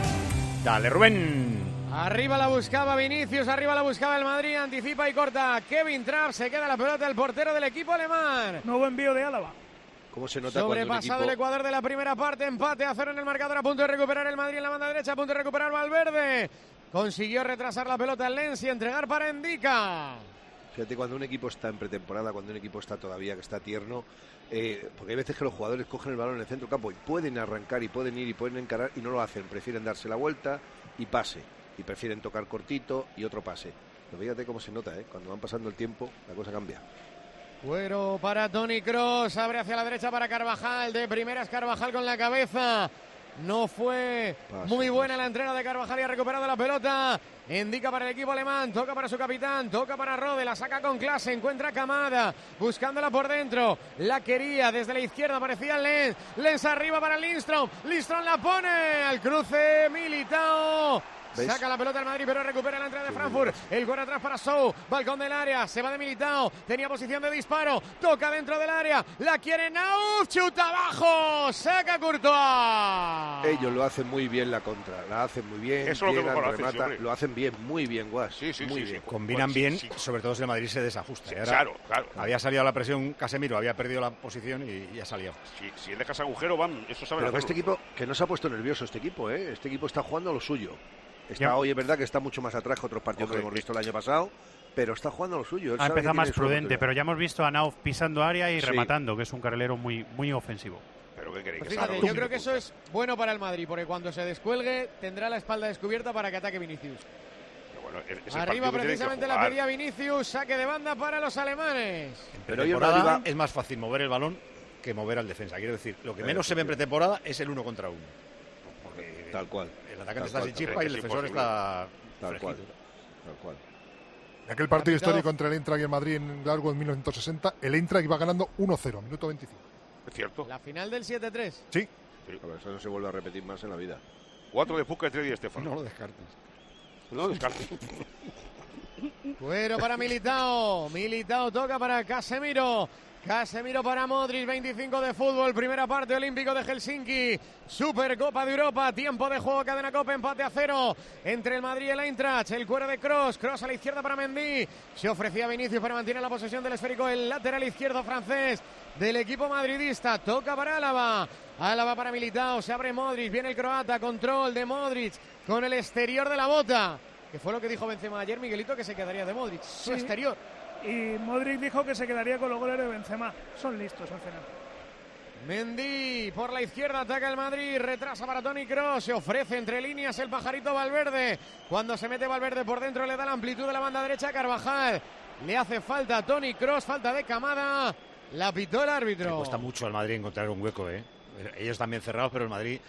Dale, Rubén. Arriba la buscaba Vinicius, arriba la buscaba el Madrid, anticipa y corta Kevin Trapp, se queda la pelota el portero del equipo alemán. Nuevo envío de Álava. ¿Cómo se nota sobrepasado el Ecuador de la primera parte, empate a 0 en el marcador, a punto de recuperar el Madrid en la banda derecha, a punto de recuperar Valverde. Consiguió retrasar la pelota el Lens y entregar para Endica. Fíjate, cuando un equipo está en pretemporada, cuando un equipo está todavía, que está tierno, porque hay veces que los jugadores cogen el balón en el centro campo y pueden arrancar y pueden ir y pueden encarar y no lo hacen, prefieren darse la vuelta y pase, y prefieren tocar cortito y otro pase. Pero fíjate cómo se nota, cuando van pasando el tiempo, la cosa cambia. Cuero para Toni Kroos, abre hacia la derecha para Carvajal, de primeras Carvajal con la cabeza. No fue muy buena la entrega de Carvajal y ha recuperado la pelota. Indica para el equipo alemán, toca para su capitán, toca para Rode, la saca con clase, encuentra Kamada, buscándola por dentro. La quería desde la izquierda, parecía Lenz. Lenz arriba para Lindström. Lindström la pone al cruce, Militao. ¿Ves? Saca la pelota el Madrid, pero recupera la entrada de Frankfurt. El gol atrás para Sou. Balcón del área. Se va de Militao. Tenía posición de disparo. Toca dentro del área. La quiere Nauf. Chuta abajo. Saca Courtois. Ellos lo hacen muy bien la contra. La hacen muy bien. Eso es lo que mejor remata, lo hacen bien. Muy bien, Guas. Sí. Bien. Combinan bien, sobre todo si el Madrid se desajusta. Sí, ahora claro. Había salido a la presión Casemiro, había perdido la posición y ya salió. Si él deja ese agujero, van. Eso sabe. Pero este equipo, que no se ha puesto nervioso este equipo, Este equipo está jugando a lo suyo. Hoy es verdad que está mucho más atrás que otros partidos que hemos visto el año pasado, pero está jugando a lo suyo. Ha empezado más prudente, pero ya hemos visto a Nauf pisando área y rematando, que es un carrilero muy, muy ofensivo. ¿Pero qué queréis? Pues fíjate, yo creo que eso es bueno para el Madrid, porque cuando se descuelgue tendrá la espalda descubierta para que ataque Vinicius. Bueno, arriba precisamente la pedía Vinicius, saque de banda para los alemanes. Pero hoy arriba es más fácil mover el balón que mover al defensa. Quiero decir, lo que menos se ve en pretemporada es el 1 contra 1. Tal cual. El atacante está sin chispa y el defensor está tal cual. En aquel partido histórico entre el Eintracht y el Madrid en Glasgow en 1960, el Eintracht iba ganando 1-0, minuto 25. Es cierto. La final del 7-3. Sí. A ver, eso no se vuelve a repetir más en la vida. 4 de Puca y 3 de Estefan. No lo descartes. No lo descartes. Bueno, para Militao. Militao toca para Casemiro. Casemiro para Modric, 25 de fútbol, primera parte, Olímpico de Helsinki, Supercopa de Europa, tiempo de juego, Cadena Copa, empate a 0 entre el Madrid y el Eintracht, el cuero de Kroos a la izquierda para Mendy, se ofrecía Vinicius para mantener la posesión del esférico, el lateral izquierdo francés del equipo madridista, toca para Álava para Militao, se abre Modric, viene el croata, control de Modric con el exterior de la bota, que fue lo que dijo Benzema ayer, Miguelito, que se quedaría de Modric, su exterior. Y Modric dijo que se quedaría con los goles de Benzema. Son listos al final. Mendy por la izquierda ataca el Madrid, retrasa para Toni Kroos, se ofrece entre líneas el pajarito Valverde. Cuando se mete Valverde por dentro le da la amplitud de la banda derecha a Carvajal. Le hace falta a Toni Kroos, falta de Kamada. La pitó el árbitro. Le cuesta mucho al Madrid encontrar un hueco, Ellos también cerrados, pero el Madrid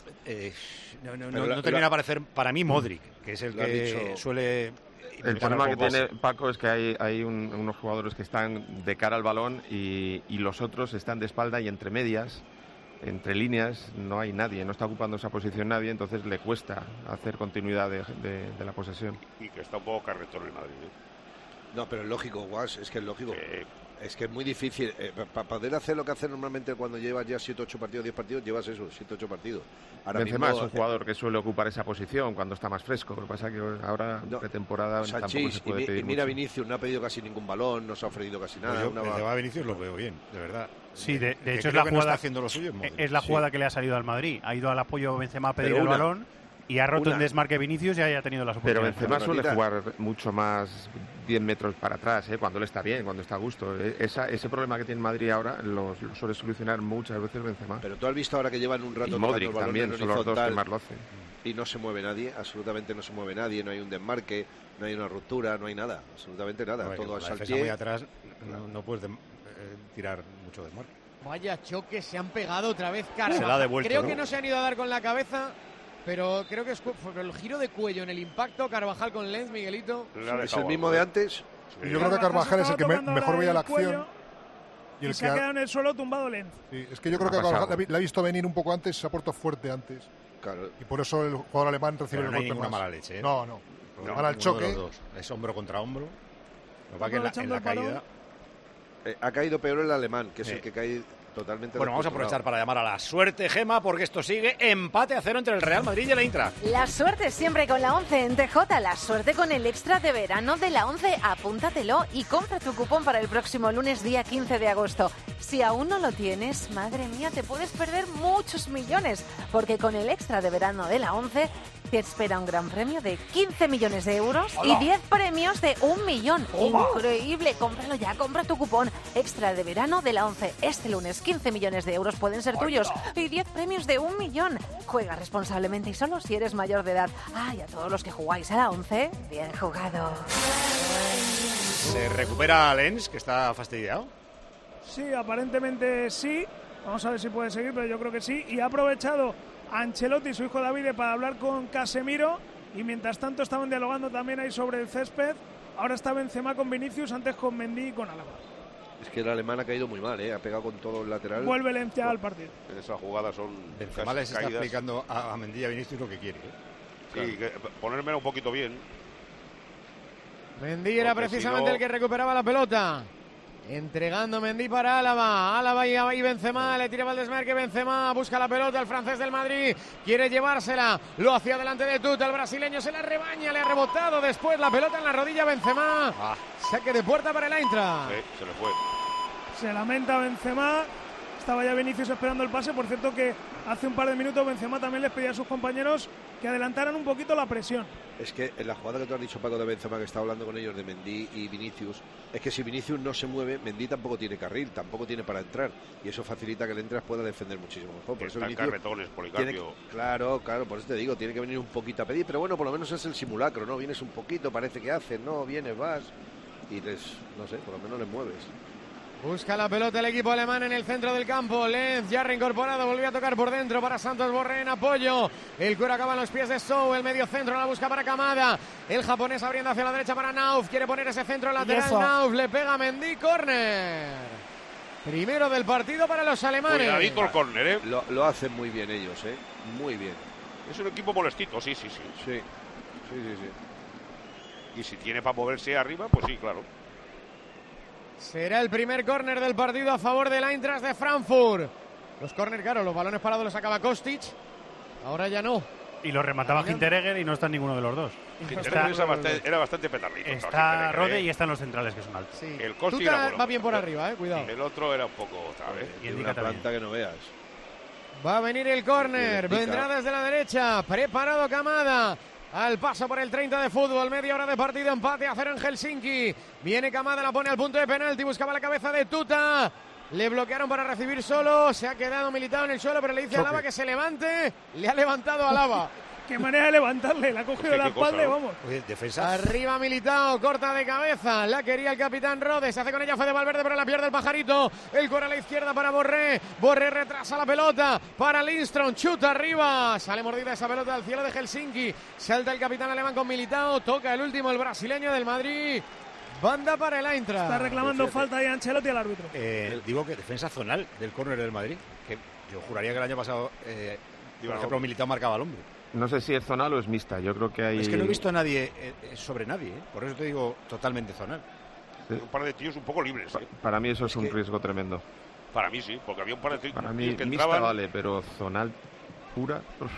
no termina de aparecer para mí Modric, que es el que suele... El problema que tiene Paco es que hay unos jugadores que están de cara al balón y los otros están de espalda y entre medias, entre líneas, no hay nadie, no está ocupando esa posición nadie, entonces le cuesta hacer continuidad de la posesión. Y que está un poco carretón el Madrid. No, pero es lógico, Guas, es que es lógico. Es que es muy difícil. Para poder hacer lo que hace normalmente cuando llevas ya 7, 8 partidos, 10 partidos, llevas eso, 7, 8 partidos. Benzema es un jugador que suele ocupar esa posición cuando está más fresco. Lo que pasa es que ahora, pretemporada, tampoco se puede pedir mira, mucho. Vinicius no ha pedido casi ningún balón, no se ha ofrecido casi nada. Yo Vinicius lo veo bien, de verdad. Sí, de hecho es la jugada, no está haciendo lo suyo, es la jugada que le ha salido al Madrid. Ha ido al apoyo Benzema a pedir el balón. Y ha roto en desmarque Vinicius y haya tenido las oportunidades. Pero Benzema suele jugar mucho más 10 metros para atrás, cuando él está bien, cuando está a gusto. Ese problema que tiene Madrid ahora lo suele solucionar muchas veces Benzema. Pero tú has visto ahora que llevan un rato... Y Modric también, son los dos que más lo hacen. Y no se mueve nadie, absolutamente no se mueve nadie, no hay un desmarque, no hay una ruptura, no hay nada, absolutamente nada. Ver, todo es al pie. Muy atrás no puedes tirar mucho desmarque. Vaya choque, se han pegado otra vez Se la ha devuelto, Creo que no se han ido a dar con la cabeza... Pero creo que fue el giro de cuello en el impacto. Carvajal con Lenz, Miguelito. ¿Es el mismo de antes? Sí. Yo creo que Carvajal es el que mejor veía la acción. Y se ha quedado en el suelo tumbado Lenz. Sí, es que yo creo que Carvajal la ha visto venir un poco antes, se ha puesto fuerte antes. Claro. Y por eso el jugador alemán recibe el golpe ninguna más. mala leche, No. Para el choque. Es hombro contra hombro. Lo va que en la caída. Ha caído peor el alemán, que es el que cae... Totalmente. Bueno, vamos a aprovechar para llamar a la suerte, Gema, porque esto sigue empate a 0 entre el Real Madrid y el Eintracht. La suerte siempre con la 11 en TJ, la suerte con el extra de verano de la 11. Apúntatelo y compra tu cupón para el próximo lunes, día 15 de agosto. Si aún no lo tienes, madre mía, te puedes perder muchos millones, porque con el extra de verano de la 11 Te espera un gran premio de 15 millones de euros y 10 premios de 1 millón. ¡Increíble! Cómpralo ya, compra tu cupón extra de verano de la 11. Este lunes 15 millones de euros pueden ser tuyos y 10 premios de 1 millón. Juega responsablemente y solo si eres mayor de edad. Y a todos los que jugáis a la 11, bien jugado. ¿Se recupera Lens, que está fastidiado? Sí, aparentemente sí. Vamos a ver si puede seguir, pero yo creo que sí. Y ha aprovechado Ancelotti y su hijo Davide para hablar con Casemiro. Y mientras tanto estaban dialogando también ahí sobre el césped. Ahora está Benzema con Vinicius, antes con Mendy y con Álava. Es que el alemán ha caído muy mal, ha pegado con todo el lateral. Vuelve Lens ya al partido. Esas jugadas son Benzema les está explicando a Mendy y a Vinicius lo que quiere. Sí, ponérmelo un poquito bien. Mendy era precisamente el que recuperaba la pelota. Entregando Mendy para Álava. Álava y Benzema. Le tira Valdesmarque. Benzema busca la pelota. El francés del Madrid quiere llevársela. Lo hacía delante de Tuta. El brasileño se la rebaña. Le ha rebotado después la pelota en la rodilla Benzema. Saque de puerta para el Eintracht. Sí, se le fue. Se lamenta Benzema. Estaba ya Vinicius esperando el pase. Por cierto que hace un par de minutos Benzema también les pedía a sus compañeros que adelantaran un poquito la presión. Es que en la jugada que tú has dicho, Paco, de Benzema, que está hablando con ellos de Mendy y Vinicius, es que si Vinicius no se mueve, Mendy tampoco tiene carril, tampoco tiene para entrar, y eso facilita que el Entras pueda defender muchísimo mejor. Por eso Vinicius carretones, Policarpio. Claro, por eso te digo, tiene que venir un poquito a pedir, pero bueno, por lo menos es el simulacro, ¿no? Vienes un poquito, parece que haces, no, vienes, vas, y no sé, por lo menos les mueves. Busca la pelota el equipo alemán en el centro del campo. Lenz ya reincorporado, volvió a tocar por dentro para Santos Borré en apoyo. El cuero acaba en los pies de Sou, el medio centro la busca para Kamada. El japonés abriendo hacia la derecha para Nauf, quiere poner ese centro lateral. Nauf le pega a Mendy, córner. Primero del partido para los alemanes. Cuidadito el córner, Lo hacen muy bien ellos, muy bien. Es un equipo molestito, sí. Y si tiene para moverse arriba, pues sí, claro. Será el primer córner del partido a favor del Eintracht de Frankfurt. Los córner, claro, los balones parados los sacaba Kostic. Ahora ya no. Y lo remataba Hinteregger y no está ninguno de los dos. Era bastante petardito. Está Rode y están los centrales, que son altos. Sí. El Kostic va bien por arriba, cuidado. El otro era un poco otra vez. Y una planta que no veas. Va a venir el córner. Vendrá desde la derecha. Preparado Kamada. Al paso por el 30 de fútbol, media hora de partido, empate a 0 en Helsinki. Viene Kamada, la pone al punto de penalti, buscaba la cabeza de Tuta. Le bloquearon para recibir solo, se ha quedado Militao en el suelo, pero le dice a Alaba que se levante. Le ha levantado a Alaba. Qué manera de levantarle, le ha cogido la espalda y vamos. Oye, defensa. Arriba Militao, corta de cabeza, la quería el capitán Rode, se hace con ella Fede Valverde, pero la pierde el pajarito. El cuero a la izquierda para Borré, Borré retrasa la pelota para Lindström, chuta arriba, sale mordida esa pelota al cielo de Helsinki, salta el capitán alemán con Militao, toca el último el brasileño del Madrid. Banda para el Eintracht. Está reclamando falta de Ancelotti al árbitro. Digo que defensa zonal del córner del Madrid, que yo juraría que el año pasado, por ejemplo, Militao marcaba al hombre. No sé si es zonal o es mixta, yo creo que hay... Es que no he visto a nadie sobre nadie, por eso te digo totalmente zonal. Sí. Un par de tíos un poco libres. Para mí eso es un riesgo tremendo. Para mí sí, porque había un par de tíos para mí que mixta entraban... vale, pero zonal pura...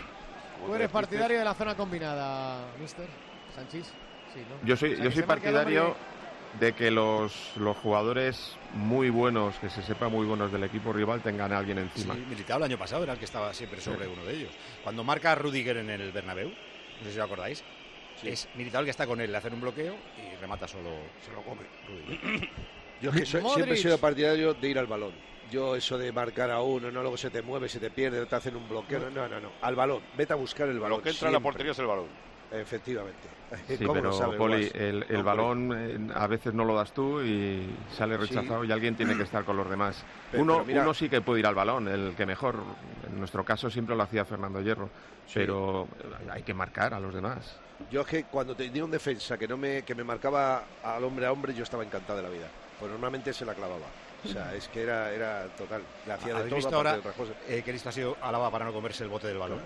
Tú eres partidario de la zona combinada, mister Sánchez. Sí, ¿no? Yo soy partidario de que los jugadores muy buenos, que se sepa muy buenos del equipo rival, tengan a alguien encima. Sí, Militao el año pasado era el que estaba siempre sobre uno de ellos. Cuando marca a Rüdiger en el Bernabéu, no sé si os acordáis, es Militao el que está con él, le hacen un bloqueo y remata solo, se lo come Rüdiger. Yo es que siempre he sido partidario de ir al balón. Yo eso de marcar a uno, no, luego se te mueve, se te pierde, te hacen un bloqueo, no. Al balón, vete a buscar el balón. Lo que entra en la portería es el balón. Efectivamente. Sí, pero Poli, el balón a veces no lo das tú y sale rechazado y alguien tiene que estar con los demás. Uno sí que puede ir al balón, el que mejor. En nuestro caso siempre lo hacía Fernando Hierro, pero hay que marcar a los demás. Yo es que cuando tenía un defensa que me marcaba al hombre a hombre, yo estaba encantado de la vida. Pues normalmente se la clavaba. O sea, es que era total. Le hacía de todo. Visto ahora que listo ha sido Alaba para no comerse el bote del balón?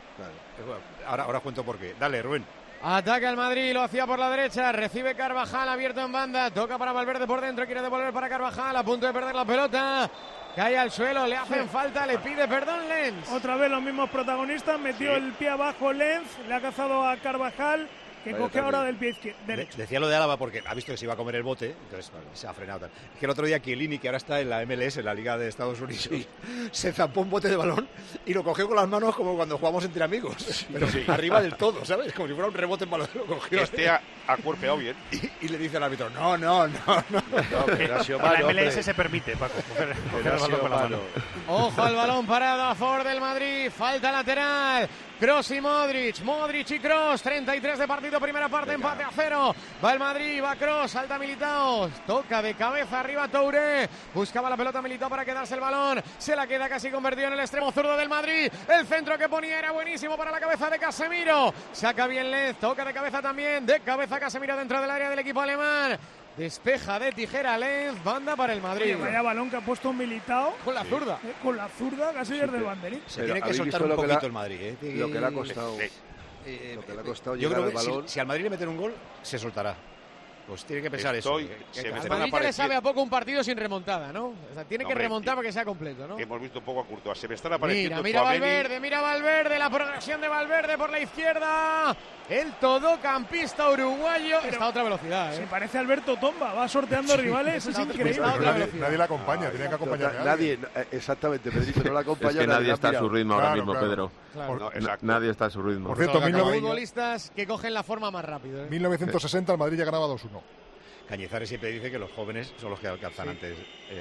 Claro. Ahora cuento por qué. Dale, Rubén. Ataca el Madrid, lo hacía por la derecha, recibe Carvajal abierto en banda, toca para Valverde por dentro, quiere devolver para Carvajal, a punto de perder la pelota, cae al suelo, le hacen falta, le pide perdón Lenz. Otra vez los mismos protagonistas, metió el pie abajo Lenz, le ha cazado a Carvajal, que coge ahora del pie derecho. Decía lo de Álava porque ha visto que se iba a comer el bote, entonces se ha frenado. Es que el otro día Chiellini, que ahora está en la MLS, en la Liga de Estados Unidos, se zampó un bote de balón y lo cogió con las manos como cuando jugamos entre amigos, pero arriba del todo, ¿sabes? Como si fuera un rebote en balón, lo cogió. Ha cuerpeado bien. Y le dice al árbitro, no. Pero ha sido malo, en la MLS se permite, Paco, coger el balón con la mano. Ojo al balón parado a favor del Madrid, falta lateral. Kroos y Modric y Kroos, 33 de partido, primera parte, empate a 0. Va el Madrid, va Kroos, salta Militao, toca de cabeza arriba Touré, buscaba la pelota Militao para quedarse el balón, se la queda casi convertido en el extremo zurdo del Madrid, el centro que ponía era buenísimo para la cabeza de Casemiro, saca bien Lenz, toca de cabeza también, de cabeza Casemiro dentro del área del equipo alemán. Despeja de tijera Lenz, banda para el Madrid. Vaya balón que ha puesto Militao. Con la zurda. Con la zurda, casi desde el banderín. Se tiene que soltar un poquito el Madrid. Lo que le ha costado. Lo que le ha costado llegar al balón. Si al Madrid le meten un gol, se soltará. Pues tiene que pensar eso. Al Madrid ya le sabe a poco un partido sin remontada, ¿no? O sea, tiene que remontar para que sea completo, ¿no? Hemos visto un poco a Courtois. Se me están apareciendo. Mira Valverde, la progresión de Valverde por la izquierda. El todocampista uruguayo está a otra velocidad, Se parece a Alberto Tomba, va sorteando rivales, es increíble. Nadie la acompaña, tiene que acompañar a nadie. Exactamente, Pedrito, no la acompaña. Es que nadie está a su ritmo ahora mismo, Pedro. Claro. Nadie está a su ritmo. Por cierto, futbolistas que cogen la forma más rápido. 1960 el Madrid ya ganaba 2-1. Cañizares siempre dice que los jóvenes son los que alcanzan antes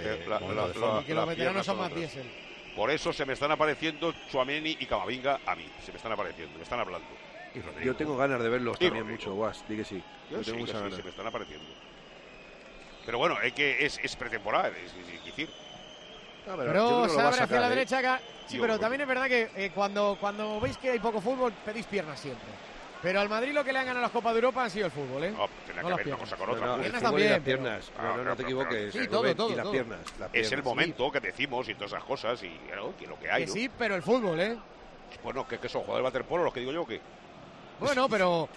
y que los veteranos son más diésel. Por eso se me están apareciendo Tchouaméni y Camavinga a mí. Se me están apareciendo, me están hablando. Yo tengo ganas de verlos también mucho, Guas. Di que sí. Yo tengo muchas ganas. Se me están apareciendo. Pero bueno, es que es pretemporada, es decir. Pero se abre hacia la derecha. Sí, pero también es verdad que cuando veis que hay poco fútbol, pedís piernas siempre. Pero al Madrid lo que le han ganado las Copas de Europa han sido el fútbol, ¿eh? No, tiene que ver una cosa con otra. Piernas también. Las piernas. No te equivoques. Sí, todo. Y las piernas. Es el momento que decimos y todas esas cosas y que lo que hay. Que sí, pero el fútbol, ¿eh? Bueno, que son jugadores de waterpolo, los que digo yo, ¿qué? Bueno, pero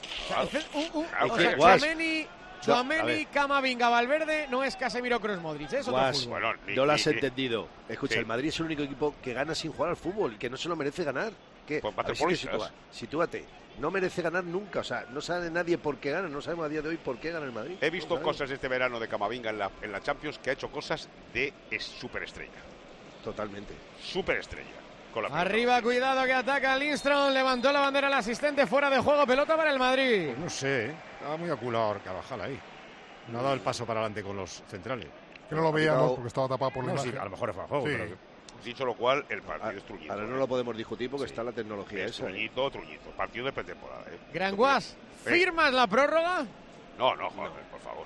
Tchouaméni, Camavinga, Valverde no es Casemiro, Kroos, Modric, es otro fútbol. Bueno, no lo has entendido. Escucha, el Madrid es el único equipo que gana sin jugar al fútbol, que no se lo merece ganar. ¿Qué? Pues sitúate. No merece ganar nunca, o sea, no sabe nadie por qué gana, no sabemos a día de hoy por qué gana el Madrid. He visto cosas este verano de Camavinga en la Champions que ha hecho cosas de superestrella. Totalmente. Superestrella. Arriba, cuidado que ataca Lindström, levantó la bandera el asistente, fuera de juego, pelota para el Madrid. Pues no sé, estaba muy aculador Carvajal ahí. No ha dado el paso para adelante con los centrales. Que no lo veíamos porque estaba tapado por la imagen. Sí, a lo mejor fue a juego, pero... Dicho lo cual, el partido es truñito. Ahora no lo podemos discutir porque está la tecnología esa. Truñito. Partido de pretemporada. Gran Guas, ¿firmas la prórroga? No, joder, por favor.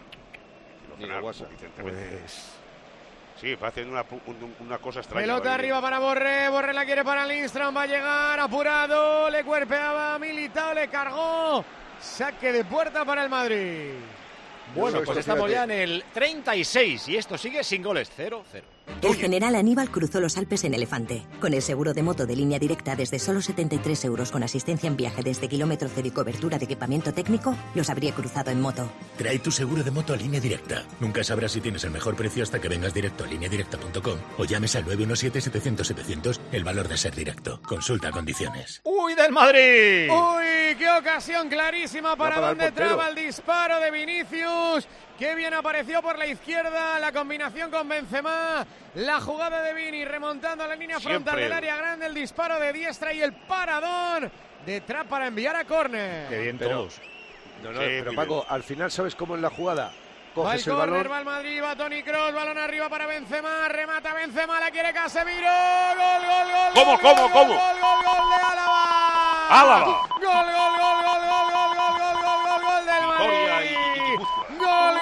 Pues... Sí, va haciendo una cosa extraña. Pelota arriba para Borré la quiere para Lindström, va a llegar apurado, le cuerpeaba Militao, le cargó. Saque de puerta para el Madrid. Bueno, pues estamos ya en el 36 y esto sigue sin goles, 0-0. El general Aníbal cruzó los Alpes en elefante. Con el seguro de moto de Línea Directa desde solo 73 € con asistencia en viaje desde kilómetro cero y cobertura de equipamiento técnico, los habría cruzado en moto. Trae tu seguro de moto a Línea Directa. Nunca sabrás si tienes el mejor precio hasta que vengas directo a lineadirecta.com o llames al 917-700-700, el valor de ser directo. Consulta condiciones. ¡Uy, del Madrid! ¡Uy, qué ocasión clarísima para donde traba el disparo de Vinicius! ¡Qué bien apareció por la izquierda! La combinación con Benzema. La jugada de Vini remontando a la línea frontal del área grande. El disparo de diestra y el paradón detrás para enviar a córner. ¡Qué bien todos! Pero Paco, al final, ¿sabes cómo es la jugada? Coges el balón. Va el Madrid, va Toni Kroos, balón arriba para Benzema, remata Benzema, la quiere Casemiro. ¡Gol! ¿Cómo? ¡Gol de Álava! ¡Álava! ¡Gol del Madrid! ¡Gol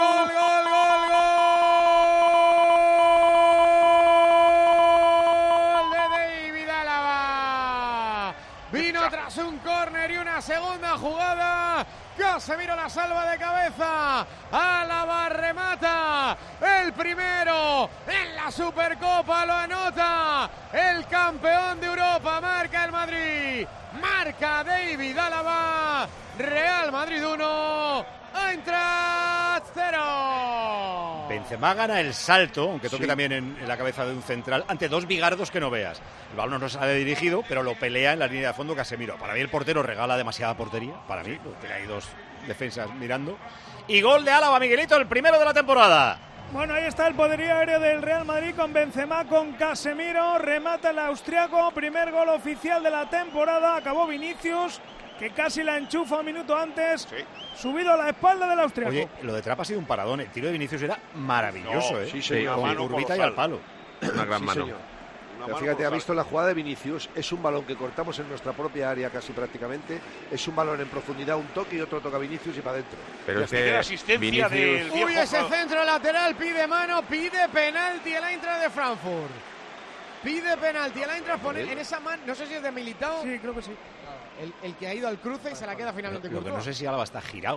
de David Álava! Vino tras un córner y una segunda jugada. Casemiro la salva de cabeza. Álava remata. El primero en la Supercopa lo anota. El campeón de Europa marca el Madrid. Marca David Álava. Real Madrid 1. Eintracht 0. Benzema gana el salto, aunque toque también en la cabeza de un central, ante dos bigardos que no veas. El balón no sale dirigido, pero lo pelea en la línea de fondo Casemiro. Para mí el portero regala demasiada portería. Para mí, tiene ahí dos defensas mirando. Y gol de Álava, Miguelito, el primero de la temporada. Bueno, ahí está el poderío aéreo del Real Madrid con Benzema, con Casemiro, remata el austriaco, primer gol oficial de la temporada, acabó Vinicius, que casi la enchufa un minuto antes, subido a la espalda del austriaco. Oye, lo de Trapp ha sido un paradón, el tiro de Vinicius era maravilloso, No, sí, señor. Con curvita y al palo. Una gran mano. Señor. Pero fíjate, ha visto la jugada de Vinicius, es un balón que cortamos en nuestra propia área casi prácticamente, es un balón en profundidad, un toque y otro toca Vinicius y para adentro. Pero es que asistencia del Uy, ese centro lateral pide mano, pide penalti el Eintracht de Frankfurt. Pide penalti el Eintracht, pone en esa mano, no sé si es de Militao. Sí, creo que sí. El que ha ido al cruce y se la queda finalmente Lo que Courtois. no sé si Álava está girado,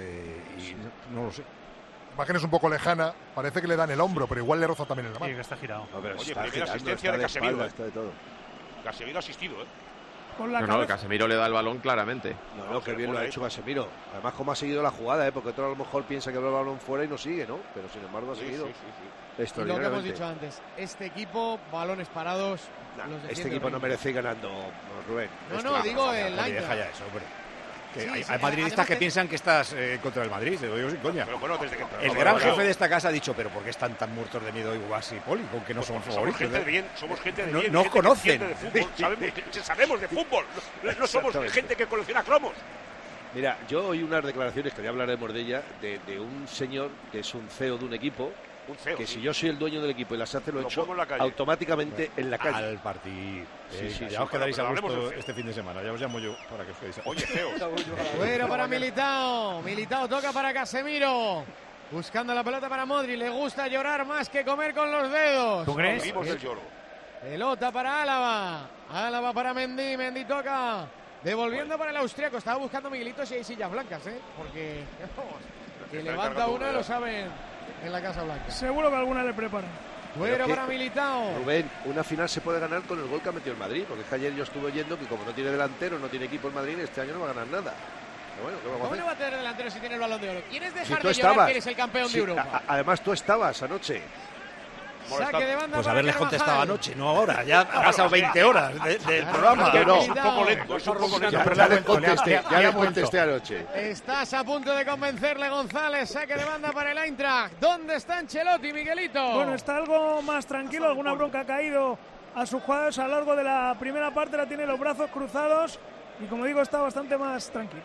y no lo sé. La imagen es un poco lejana, parece que le dan el hombro, pero igual le roza también en la mano. Sí, que está girado. No, pero Oye, está primera girando, asistencia está de Casemiro. espalda, está de todo. Casemiro asistido, Con la No, cabeza. Casemiro le da el balón claramente. No, que bien lo ha hecho Casemiro. Además, como ha seguido la jugada, porque otro a lo mejor piensa que va el balón fuera y no sigue, ¿no? Pero sin embargo ha seguido. Y lo que hemos Extraordinariamente. dicho antes, este equipo, balones parados, los Este defiende equipo no horrible. merece ir ganando, Rubén. No, digo el Oye, Eintracht. deja ya eso, hombre. Que Sí, hay sí, madridistas además que que- piensan que estás contra el Madrid, te lo digo sin coña. Pero bueno, desde que El gran jefe de esta casa ha dicho, pero ¿por qué están tan muertos de miedo Iguas y Poli? Con que no son Somos favoritos. gente de bien, somos gente de No- bien. no gente que conocen. entiende de fútbol, sabemos de fútbol. No somos Exactamente. gente que colecciona cromos. Mira, yo oí unas declaraciones que ya hablaremos de ella, de un señor que es un CEO de un equipo, que si yo soy el dueño del equipo y las hace, lo Lo echo pongo en la calle. automáticamente en la calle. Al partido. Sí, Ya os quedaréis a pero hablemos gusto del este fin de semana. Ya os llamo yo para que os quedéis a Oye, feo. Bueno, para Militao. Militao toca para Casemiro. Buscando la pelota para Modri. Le gusta llorar más que comer con los dedos. ¿Tú crees? Vivimos del lloro. Pelota para Álava. Álava para Mendy. Mendy toca. Devolviendo para el austriaco. Estaba buscando Miguelito si hay sillas blancas, ¿eh? Porque vamos, que Está levanta encargando una de- lo saben en la Casa Blanca. Seguro que alguna le preparan. Bueno Pero que- para Militao. Rubén, una final se puede ganar con el gol que ha metido el Madrid, porque es que ayer yo estuve oyendo que como no tiene delantero, no tiene equipo el Madrid, este año no va a ganar nada. Pero bueno, ¿qué vamos a ¿Cómo hacer? le va a tener delantero si tiene el Balón de Oro? ¿Quieres Si dejar tú de llorar estabas. que eres el campeón Sí, de Europa? además tú estabas anoche. Saque de banda Pues para haberles Carvajal. contestado anoche, no ahora. Ya ha pasado 20 horas del programa. Que no. Es un poco lento, es un poco lento. Ya le contesté anoche. Estás a punto de convencerle, González. Saque de banda para el Eintracht. ¿Dónde está Ancelotti, Miguelito? Bueno, está algo más tranquilo, alguna bronca ha caído a sus jugadores a lo largo de la primera parte, la tiene los brazos cruzados y como digo está bastante más tranquilo.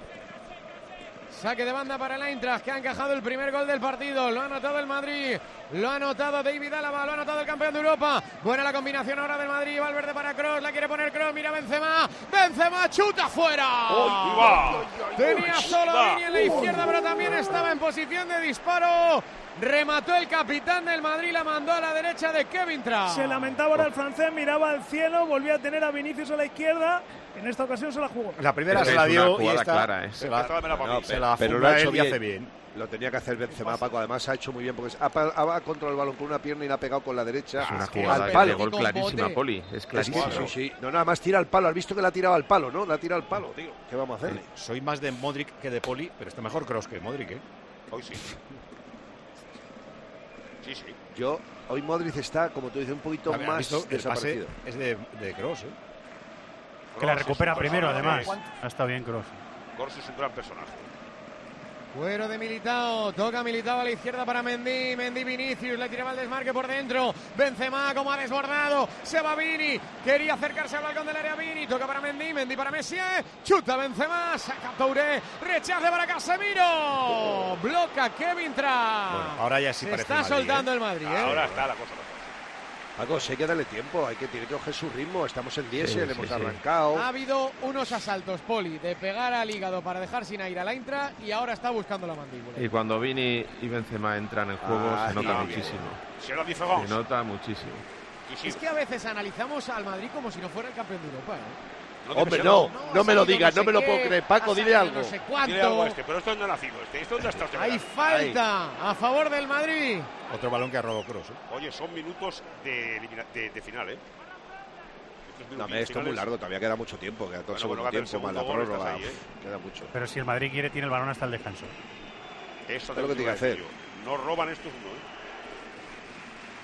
Saque de banda para el Eintracht, que ha encajado el primer gol del partido. Lo ha anotado el Madrid, lo ha anotado David Álava, lo ha anotado el campeón de Europa. Buena la combinación ahora del Madrid. Valverde para Kroos, la quiere poner Kroos. Mira Benzema, Benzema chuta fuera. Tenía solo a Vini en la izquierda, pero también estaba en posición de disparo. Remató el capitán del Madrid, la mandó a la derecha de Kevin Trapp. Se lamentaba ahora el francés, miraba al cielo, volvía a tener a Vinicius a la izquierda. En esta ocasión se la jugó. La primera Pero se la es una dio y jugada esta clara, ¿eh? se la Pero lo funda ha hecho él y bien. hace bien. Lo tenía que hacer Benzema, Paco. Además ha hecho muy bien porque ha controlado el balón con una pierna y la ha pegado con la derecha. Es una al jugada de palo. gol clarísima, Poli. Es clarísima. Sí, sí. No, nada más tira al palo. Has visto que la ha tirado al palo, ¿no? La ha tirado al palo, tío. ¿Qué vamos a hacer? Soy más de Modric que de Poli, pero está mejor Kroos que Modric, ¿eh? Hoy sí. Sí, sí. Yo, hoy Modric está, como tú dices, un poquito ¿Has más visto? El desaparecido. pase es de Kroos, ¿eh? Que la recupera Kroos es un primero, personaje. además. Ha estado bien Kroos. Kroos es un gran personaje. Fuero de Militao, toca Militao a la izquierda para Mendy, Mendy Vinicius, le tiraba el desmarque por dentro, Benzema como ha desbordado, se va Vini, quería acercarse al balcón del área Vini, toca para Mendy, Mendy para Messi, chuta Benzema, saca Touré, rechace para Casemiro, bloca Kevin Trapp. Bueno, ahora ya sí se parece está el Madrid, soltando ¿eh? el Madrid, ¿eh? Ahora está la cosa mejor. Paco, sí hay que darle tiempo, tiene que coger su ritmo. Estamos en diésel, Sí, hemos sí. arrancado. Ha habido unos asaltos, Poli, de pegar al hígado para dejar sin aire al Eintracht y ahora está buscando la mandíbula. Y cuando Vini y Benzema entran en juego Ah, se nota sí, muchísimo. C'est la différence. Se nota muchísimo. Y sí. Es que a veces analizamos al Madrid como si no fuera el campeón de Europa, ¿eh? Hombre, no me lo digas, no me lo puedo creer. Paco, dile algo. No sé cuánto. Dile algo a este, pero esto no ha nacido. Esto no está Hay falta a favor del Madrid. Otro balón que ha robado Kroos, ¿eh? Oye, son minutos de final, ¿eh? No, esto es muy largo, todavía queda mucho tiempo. Queda todo el segundo tiempo, más la prórroga. Queda mucho. Pero si el Madrid quiere, tiene el balón hasta el descanso. Eso Es lo que tiene que hacer. No roban estos uno, ¿eh?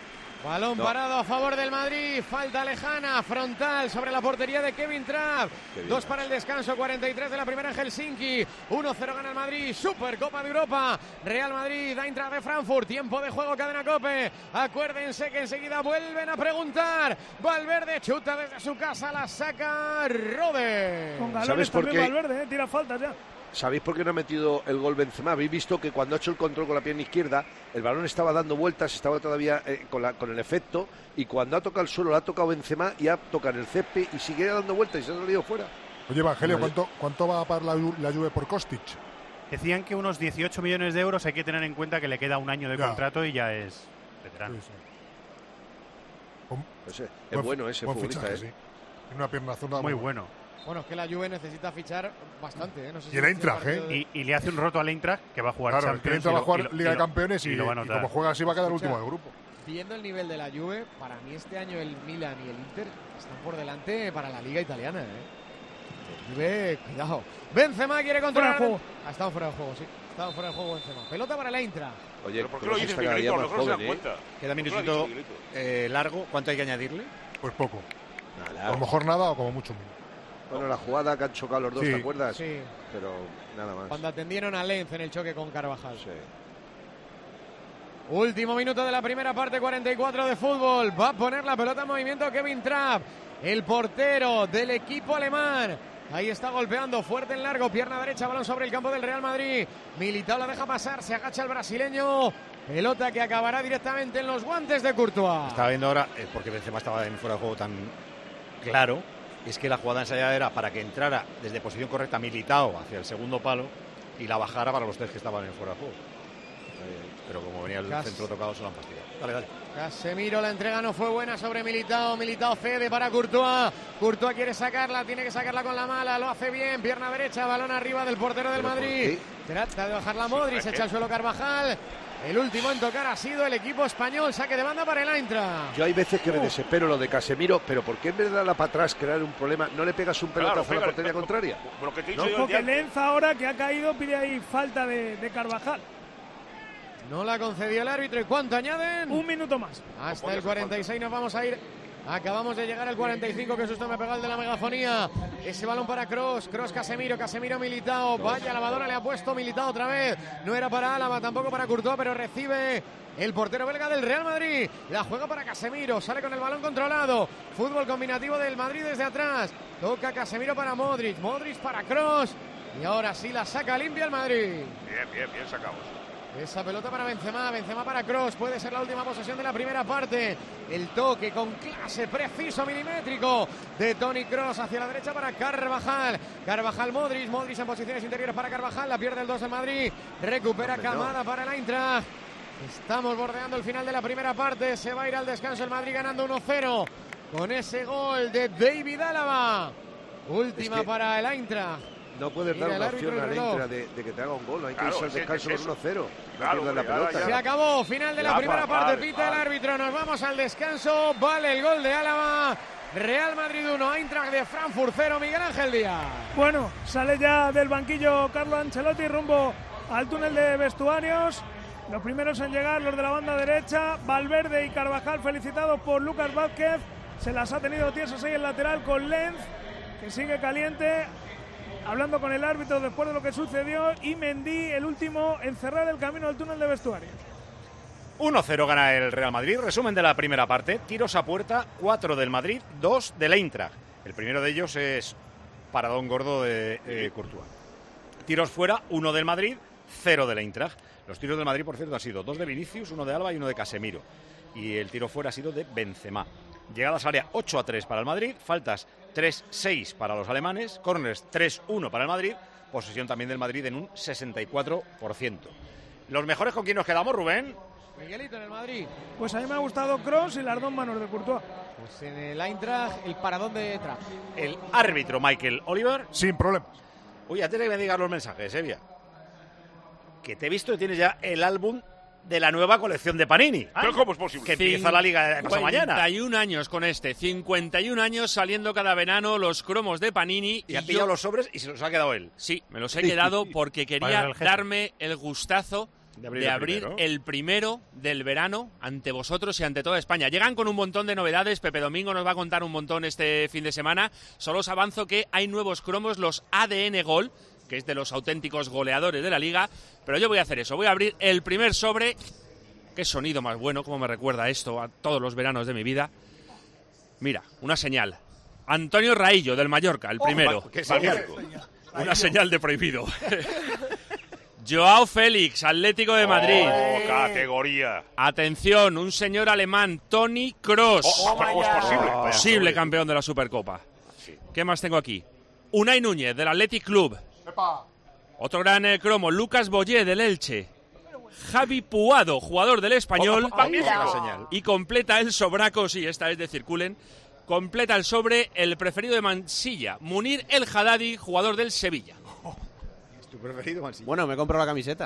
Balón parado a favor del Madrid, falta lejana, frontal sobre la portería de Kevin Trapp. 2 para el descanso, 43 de la primera en Helsinki. 1-0 gana el Madrid, Supercopa de Europa. Real Madrid, Eintracht de Frankfurt, tiempo de juego, Cadena COPE. Acuérdense que enseguida vuelven a preguntar. Valverde chuta desde su casa, la saca Rode. Con galones también Valverde, tira faltas ya. ¿Sabéis por qué no ha metido el gol Benzema? Habéis visto que cuando ha hecho el control con la pierna izquierda, el balón estaba dando vueltas, estaba todavía con el efecto, y cuando ha tocado el suelo, lo ha tocado Benzema y ha tocado en el césped y sigue dando vueltas y se ha salido fuera. Oye, Evangelio, ¿cuánto va a pagar la Juve por Kostic? Decían que unos 18 millones de euros. Hay que tener en cuenta que le queda un año de contrato y ya es veterano. Sí. Es bueno ese futbolista. Fichaje, sí. Tiene una pierna zurda muy bueno. Bueno, es que la Juve necesita fichar bastante, No sé y el Eintracht, y le hace un roto al Eintracht que va a jugar Champions. Claro, el Eintracht va a jugar Liga de Campeones y como juega así va a quedar último del grupo. Viendo el nivel de la Juve, para mí este año el Milan y el Inter están por delante para la Liga italiana, El Juve, cuidado. Benzema quiere controlar. Ha estado fuera de juego, sí. Ha estado fuera de juego Benzema. Pelota para el Eintracht. Oye, ¿por qué lo dices, Miguelito? A lo mejor no se dan cuenta. Queda minutito largo. ¿Cuánto hay que añadirle? Pues poco. A lo mejor nada o como mucho menos. Bueno, la jugada que han chocado los dos, ¿te acuerdas? Sí. Pero nada más. Cuando atendieron a Lenz en el choque con Carvajal. Sí. Último minuto de la primera parte, 44 de fútbol. Va a poner la pelota en movimiento Kevin Trapp, el portero del equipo alemán. Ahí está golpeando fuerte en largo, pierna derecha, balón sobre el campo del Real Madrid. Militao la deja pasar, se agacha el brasileño. Pelota que acabará directamente en los guantes de Courtois. Estaba viendo ahora, porque Benzema estaba en fuera de juego tan claro, es que la jugada ensayada era para que entrara desde posición correcta Militao hacia el segundo palo y la bajara para los 3 que estaban en fuera de juego. Pero como venía el centro tocado, se lo han fastidiado. Dale. Casemiro, la entrega no fue buena sobre Militao. Militao cede para Courtois. Courtois quiere sacarla, tiene que sacarla con la mala. Lo hace bien, pierna derecha, balón arriba del portero del Madrid. Trata de bajar la Modric, se echa al suelo Carvajal. El último en tocar ha sido el equipo español. Saque de banda para el Eintracht. Yo hay veces que me desespero lo de Casemiro, pero ¿por qué en vez de darla para atrás, crear un problema, no le pegas un pelotazo a la portería contraria? Porque Lenz ahora que ha caído pide ahí falta de Carvajal. No la concedió el árbitro. ¿Y cuánto añaden? Un minuto más. Hasta el 46 nos vamos a ir. Acabamos de llegar al 45. Qué susto me pegó el de la megafonía. Ese balón para Kroos. Casemiro Militao. Vaya lavadora le ha puesto Militao otra vez. No era para Álava, tampoco para Courtois, pero recibe el portero belga del Real Madrid. La juega para Casemiro. Sale con el balón controlado. Fútbol combinativo del Madrid desde atrás. Toca Casemiro para Modric. Modric para Kroos. Y ahora sí la saca limpia el Madrid. Bien sacados. Esa pelota para Benzema para Kroos. Puede ser la última posesión de la primera parte. El toque con clase, preciso, milimétrico de Toni Kroos hacia la derecha para Carvajal. Modric en posiciones interiores para Carvajal. La pierde el 2 en Madrid. Recupera Kamada para el Eintracht. Estamos bordeando el final de la primera parte. Se va a ir al descanso el Madrid ganando 1-0 con ese gol de David Álava. Última para el Eintracht. No puedes dar una opción al Eintracht de que te haga un gol. Hay que irse al descanso con 1-0. No la pelota. Se acabó. Final de la primera parte. Pita el árbitro. Nos vamos al descanso. Vale el gol de Álava. Real Madrid 1, Eintracht de Frankfurt 0. Miguel Ángel Díaz. Bueno, sale ya del banquillo Carlo Ancelotti rumbo al túnel de vestuarios. Los primeros en llegar, los de la banda derecha. Valverde y Carvajal felicitados por Lucas Vázquez. Se las ha tenido tiesas ahí el lateral con Lenz, que sigue caliente. Hablando con el árbitro después de lo que sucedió, y Mendy, el último en cerrar el camino al túnel de vestuarios. 1-0 gana el Real Madrid. Resumen de la primera parte. Tiros a puerta, 4 del Madrid, 2 del Eintracht. El primero de ellos es paradón gordo de Courtois. Tiros fuera, 1 del Madrid, 0 del Eintracht. Los tiros del Madrid, por cierto, han sido 2 de Vinicius, 1 de Alba y 1 de Casemiro. Y el tiro fuera ha sido de Benzema. Llegadas al área 8-3 para el Madrid, faltas 3-6 para los alemanes, córners 3-1 para el Madrid, posesión también del Madrid en un 64%. ¿Los mejores con quién nos quedamos, Rubén? Miguelito en el Madrid. Pues a mí me ha gustado Kroos y las 2 manos de Courtois. Pues en el Eintracht, el paradón de Trapp. El árbitro Michael Oliver. Sin problemas. Oye, antes de que me digas los mensajes, Evia, que te he visto que tienes ya el álbum de la nueva colección de Panini. ¿Pero cómo es posible? Que empieza la liga de mañana. 51 años con 51 años saliendo cada verano los cromos de Panini. Y ha pillado los sobres y se los ha quedado él. Sí, me los he quedado porque quería darme el gustazo de abrir el primero del verano ante vosotros y ante toda España. Llegan con un montón de novedades. Pepe Domingo nos va a contar un montón este fin de semana. Solo os avanzo que hay nuevos cromos, los ADN Gol, que es de los auténticos goleadores de la liga. Pero yo voy a hacer eso. Voy a abrir el primer sobre. Qué sonido más bueno, cómo me recuerda esto a todos los veranos de mi vida. Mira, una señal. Antonio Raillo, del Mallorca, el primero. ¿Qué señal? Una señal de prohibido. Joao Félix, Atlético de Madrid. Categoría. Atención, un señor alemán, Toni Kroos. Posible campeón de la Supercopa. Sí. ¿Qué más tengo aquí? Unai Núñez, del Athletic Club. Otro gran cromo, Lucas Boyé, del Elche. Javi Puado, jugador del Español. Y completa el sobraco, sí, esta es de Circulen. Completa el sobre el preferido de Mansilla, Munir El Haddadi, jugador del Sevilla. ¿Es tu preferido, Mansilla? Bueno, me compro la camiseta.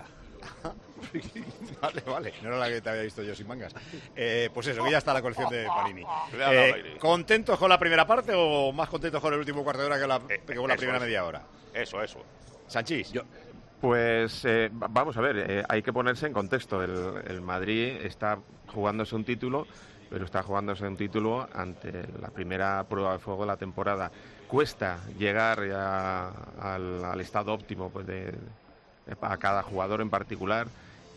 Vale. No era la que te había visto yo sin mangas. Pues eso, que ya está la colección de Panini. ¿Contentos con la primera parte o más contentos con el último cuarto de hora que con la primera media hora? Eso. Sanchís. Pues vamos a ver, hay que ponerse en contexto. El Madrid está jugándose un título, pero está jugándose un título ante la primera prueba de fuego de la temporada. Cuesta llegar al estado óptimo pues a cada jugador en particular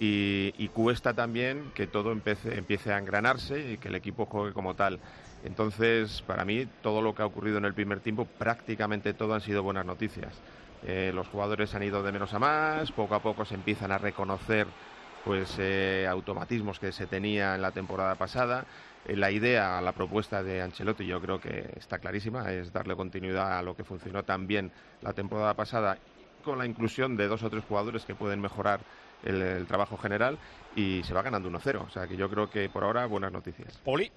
y cuesta también que todo empiece a engranarse y que el equipo juegue como tal. Entonces, para mí, todo lo que ha ocurrido en el primer tiempo, prácticamente todo han sido buenas noticias. Los jugadores han ido de menos a más, poco a poco se empiezan a reconocer pues automatismos que se tenía en la temporada pasada. La idea, la propuesta de Ancelotti yo creo que está clarísima, es darle continuidad a lo que funcionó tan bien la temporada pasada, con la inclusión de 2 o 3 jugadores que pueden mejorar el trabajo general, y se va ganando 1-0, o sea que yo creo que por ahora buenas noticias. Poli.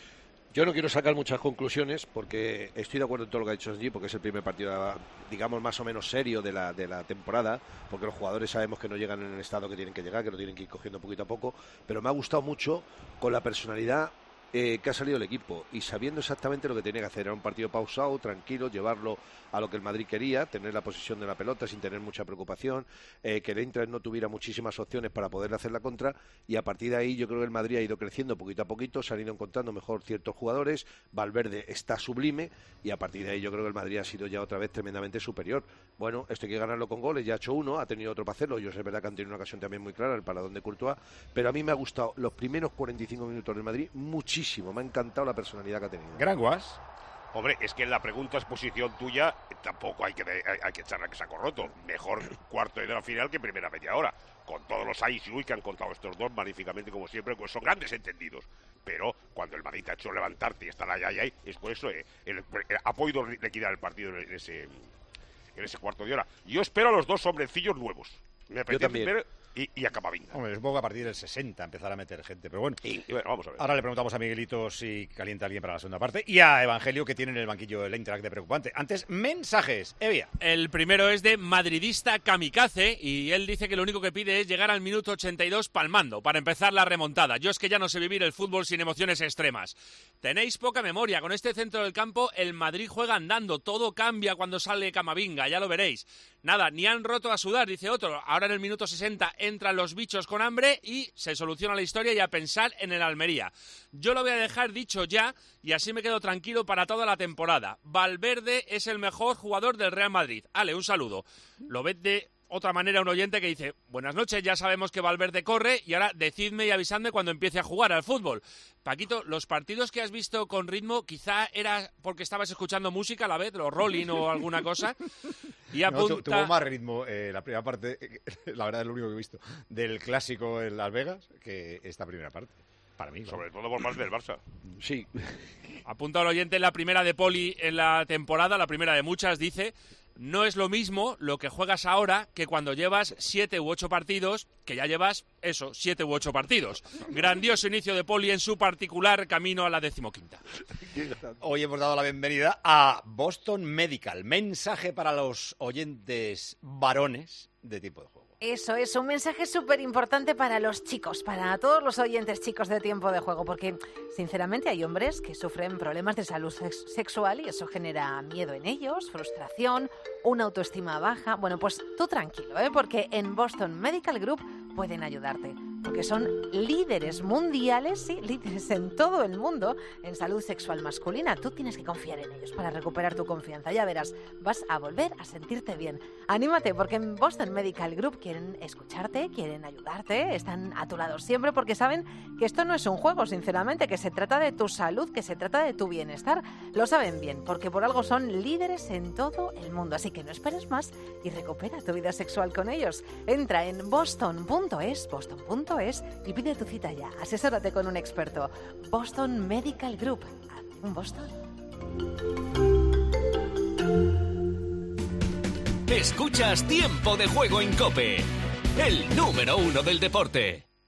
Yo no quiero sacar muchas conclusiones porque estoy de acuerdo en todo lo que ha dicho allí, porque es el primer partido, digamos, más o menos serio de la temporada, porque los jugadores sabemos que no llegan en el estado que tienen que llegar, que lo tienen que ir cogiendo poquito a poco, pero me ha gustado mucho con la personalidad que ha salido el equipo y sabiendo exactamente lo que tenía que hacer. Era un partido pausado, tranquilo, llevarlo a lo que el Madrid quería, tener la posesión de la pelota sin tener mucha preocupación, que el Eintracht no tuviera muchísimas opciones para poder hacer la contra, y a partir de ahí yo creo que el Madrid ha ido creciendo poquito a poquito, se han ido encontrando mejor ciertos jugadores. Valverde está sublime y a partir de ahí yo creo que el Madrid ha sido ya otra vez tremendamente superior. Bueno, esto hay que ganarlo con goles, ya ha hecho uno, ha tenido otro para hacerlo, yo sé verdad que han tenido una ocasión también muy clara, el paradón de Courtois, pero a mí me ha gustado los primeros 45 minutos del Madrid muchísimo, me ha encantado la personalidad que ha tenido. Gran Guas. Hombre, es que en la pregunta es posición tuya, tampoco hay que echarle que saco roto. Mejor cuarto de la final que primera media hora. Con todos los ay y uy que han contado estos dos magníficamente, como siempre, pues son grandes entendidos. Pero cuando el Madrid te ha hecho levantarte y estar ahí, es por eso ha podido liquidar el partido en ese cuarto de hora. Yo espero a los 2 hombrecillos nuevos. Me apetece primero y a Camavinga. Hombre, supongo que a partir del 60 empezar a meter gente, pero bueno. Y bueno, vamos a ver. Ahora le preguntamos a Miguelito si calienta alguien para la segunda parte y a Evangelio, que tiene en el banquillo el Eintracht de preocupante. Antes, mensajes. Evia. El primero es de madridista kamikaze y él dice que lo único que pide es llegar al minuto 82 palmando para empezar la remontada. Yo es que ya no sé vivir el fútbol sin emociones extremas. Tenéis poca memoria. Con este centro del campo el Madrid juega andando. Todo cambia cuando sale Camavinga, ya lo veréis. Nada, ni han roto a sudar, dice otro. Ahora en el minuto 60 entran los bichos con hambre y se soluciona la historia y a pensar en el Almería. Yo lo voy a dejar dicho ya y así me quedo tranquilo para toda la temporada. Valverde es el mejor jugador del Real Madrid. Ale, un saludo. Lo ves de otra manera un oyente que dice: buenas noches, ya sabemos que Valverde corre y ahora decidme y avisadme cuando empiece a jugar al fútbol. Paquito, los partidos que has visto con ritmo quizá era porque estabas escuchando música a la vez, los Rolling o alguna cosa. Y apunta... No, tuvo más ritmo la primera parte, la verdad es lo único que he visto, del clásico en Las Vegas que esta primera parte. Para mí, sobre todo por más del Barça. Sí. Apunta al oyente la primera de Poli en la temporada, la primera de muchas, dice: no es lo mismo lo que juegas ahora que cuando llevas 7 u 8 partidos, que ya llevas, 7 u 8 partidos. Grandioso inicio de Poli en su particular camino a la 15ª. Hoy hemos dado la bienvenida a Boston Medical. Mensaje para los oyentes varones de Tiempo de Juego. Eso es un mensaje súper importante para los chicos, para todos los oyentes chicos de Tiempo de Juego, porque sinceramente hay hombres que sufren problemas de salud sexual y eso genera miedo en ellos, frustración, una autoestima baja. Bueno, pues tú tranquilo, porque en Boston Medical Group pueden ayudarte, porque son líderes mundiales, sí, líderes en todo el mundo en salud sexual masculina. Tú tienes que confiar en ellos para recuperar tu confianza. Ya verás, vas a volver a sentirte bien. Anímate, porque en Boston Medical Group quieren escucharte, quieren ayudarte, están a tu lado siempre, porque saben que esto no es un juego, sinceramente, que se trata de tu salud, que se trata de tu bienestar. Lo saben bien, porque por algo son líderes en todo el mundo. Así que no esperes más y recupera tu vida sexual con ellos. Entra en boston.es y pide tu cita ya. Asesórate con un experto. Boston Medical Group. ¿Un Boston? Escuchas Tiempo de Juego en COPE, el número 1 del deporte.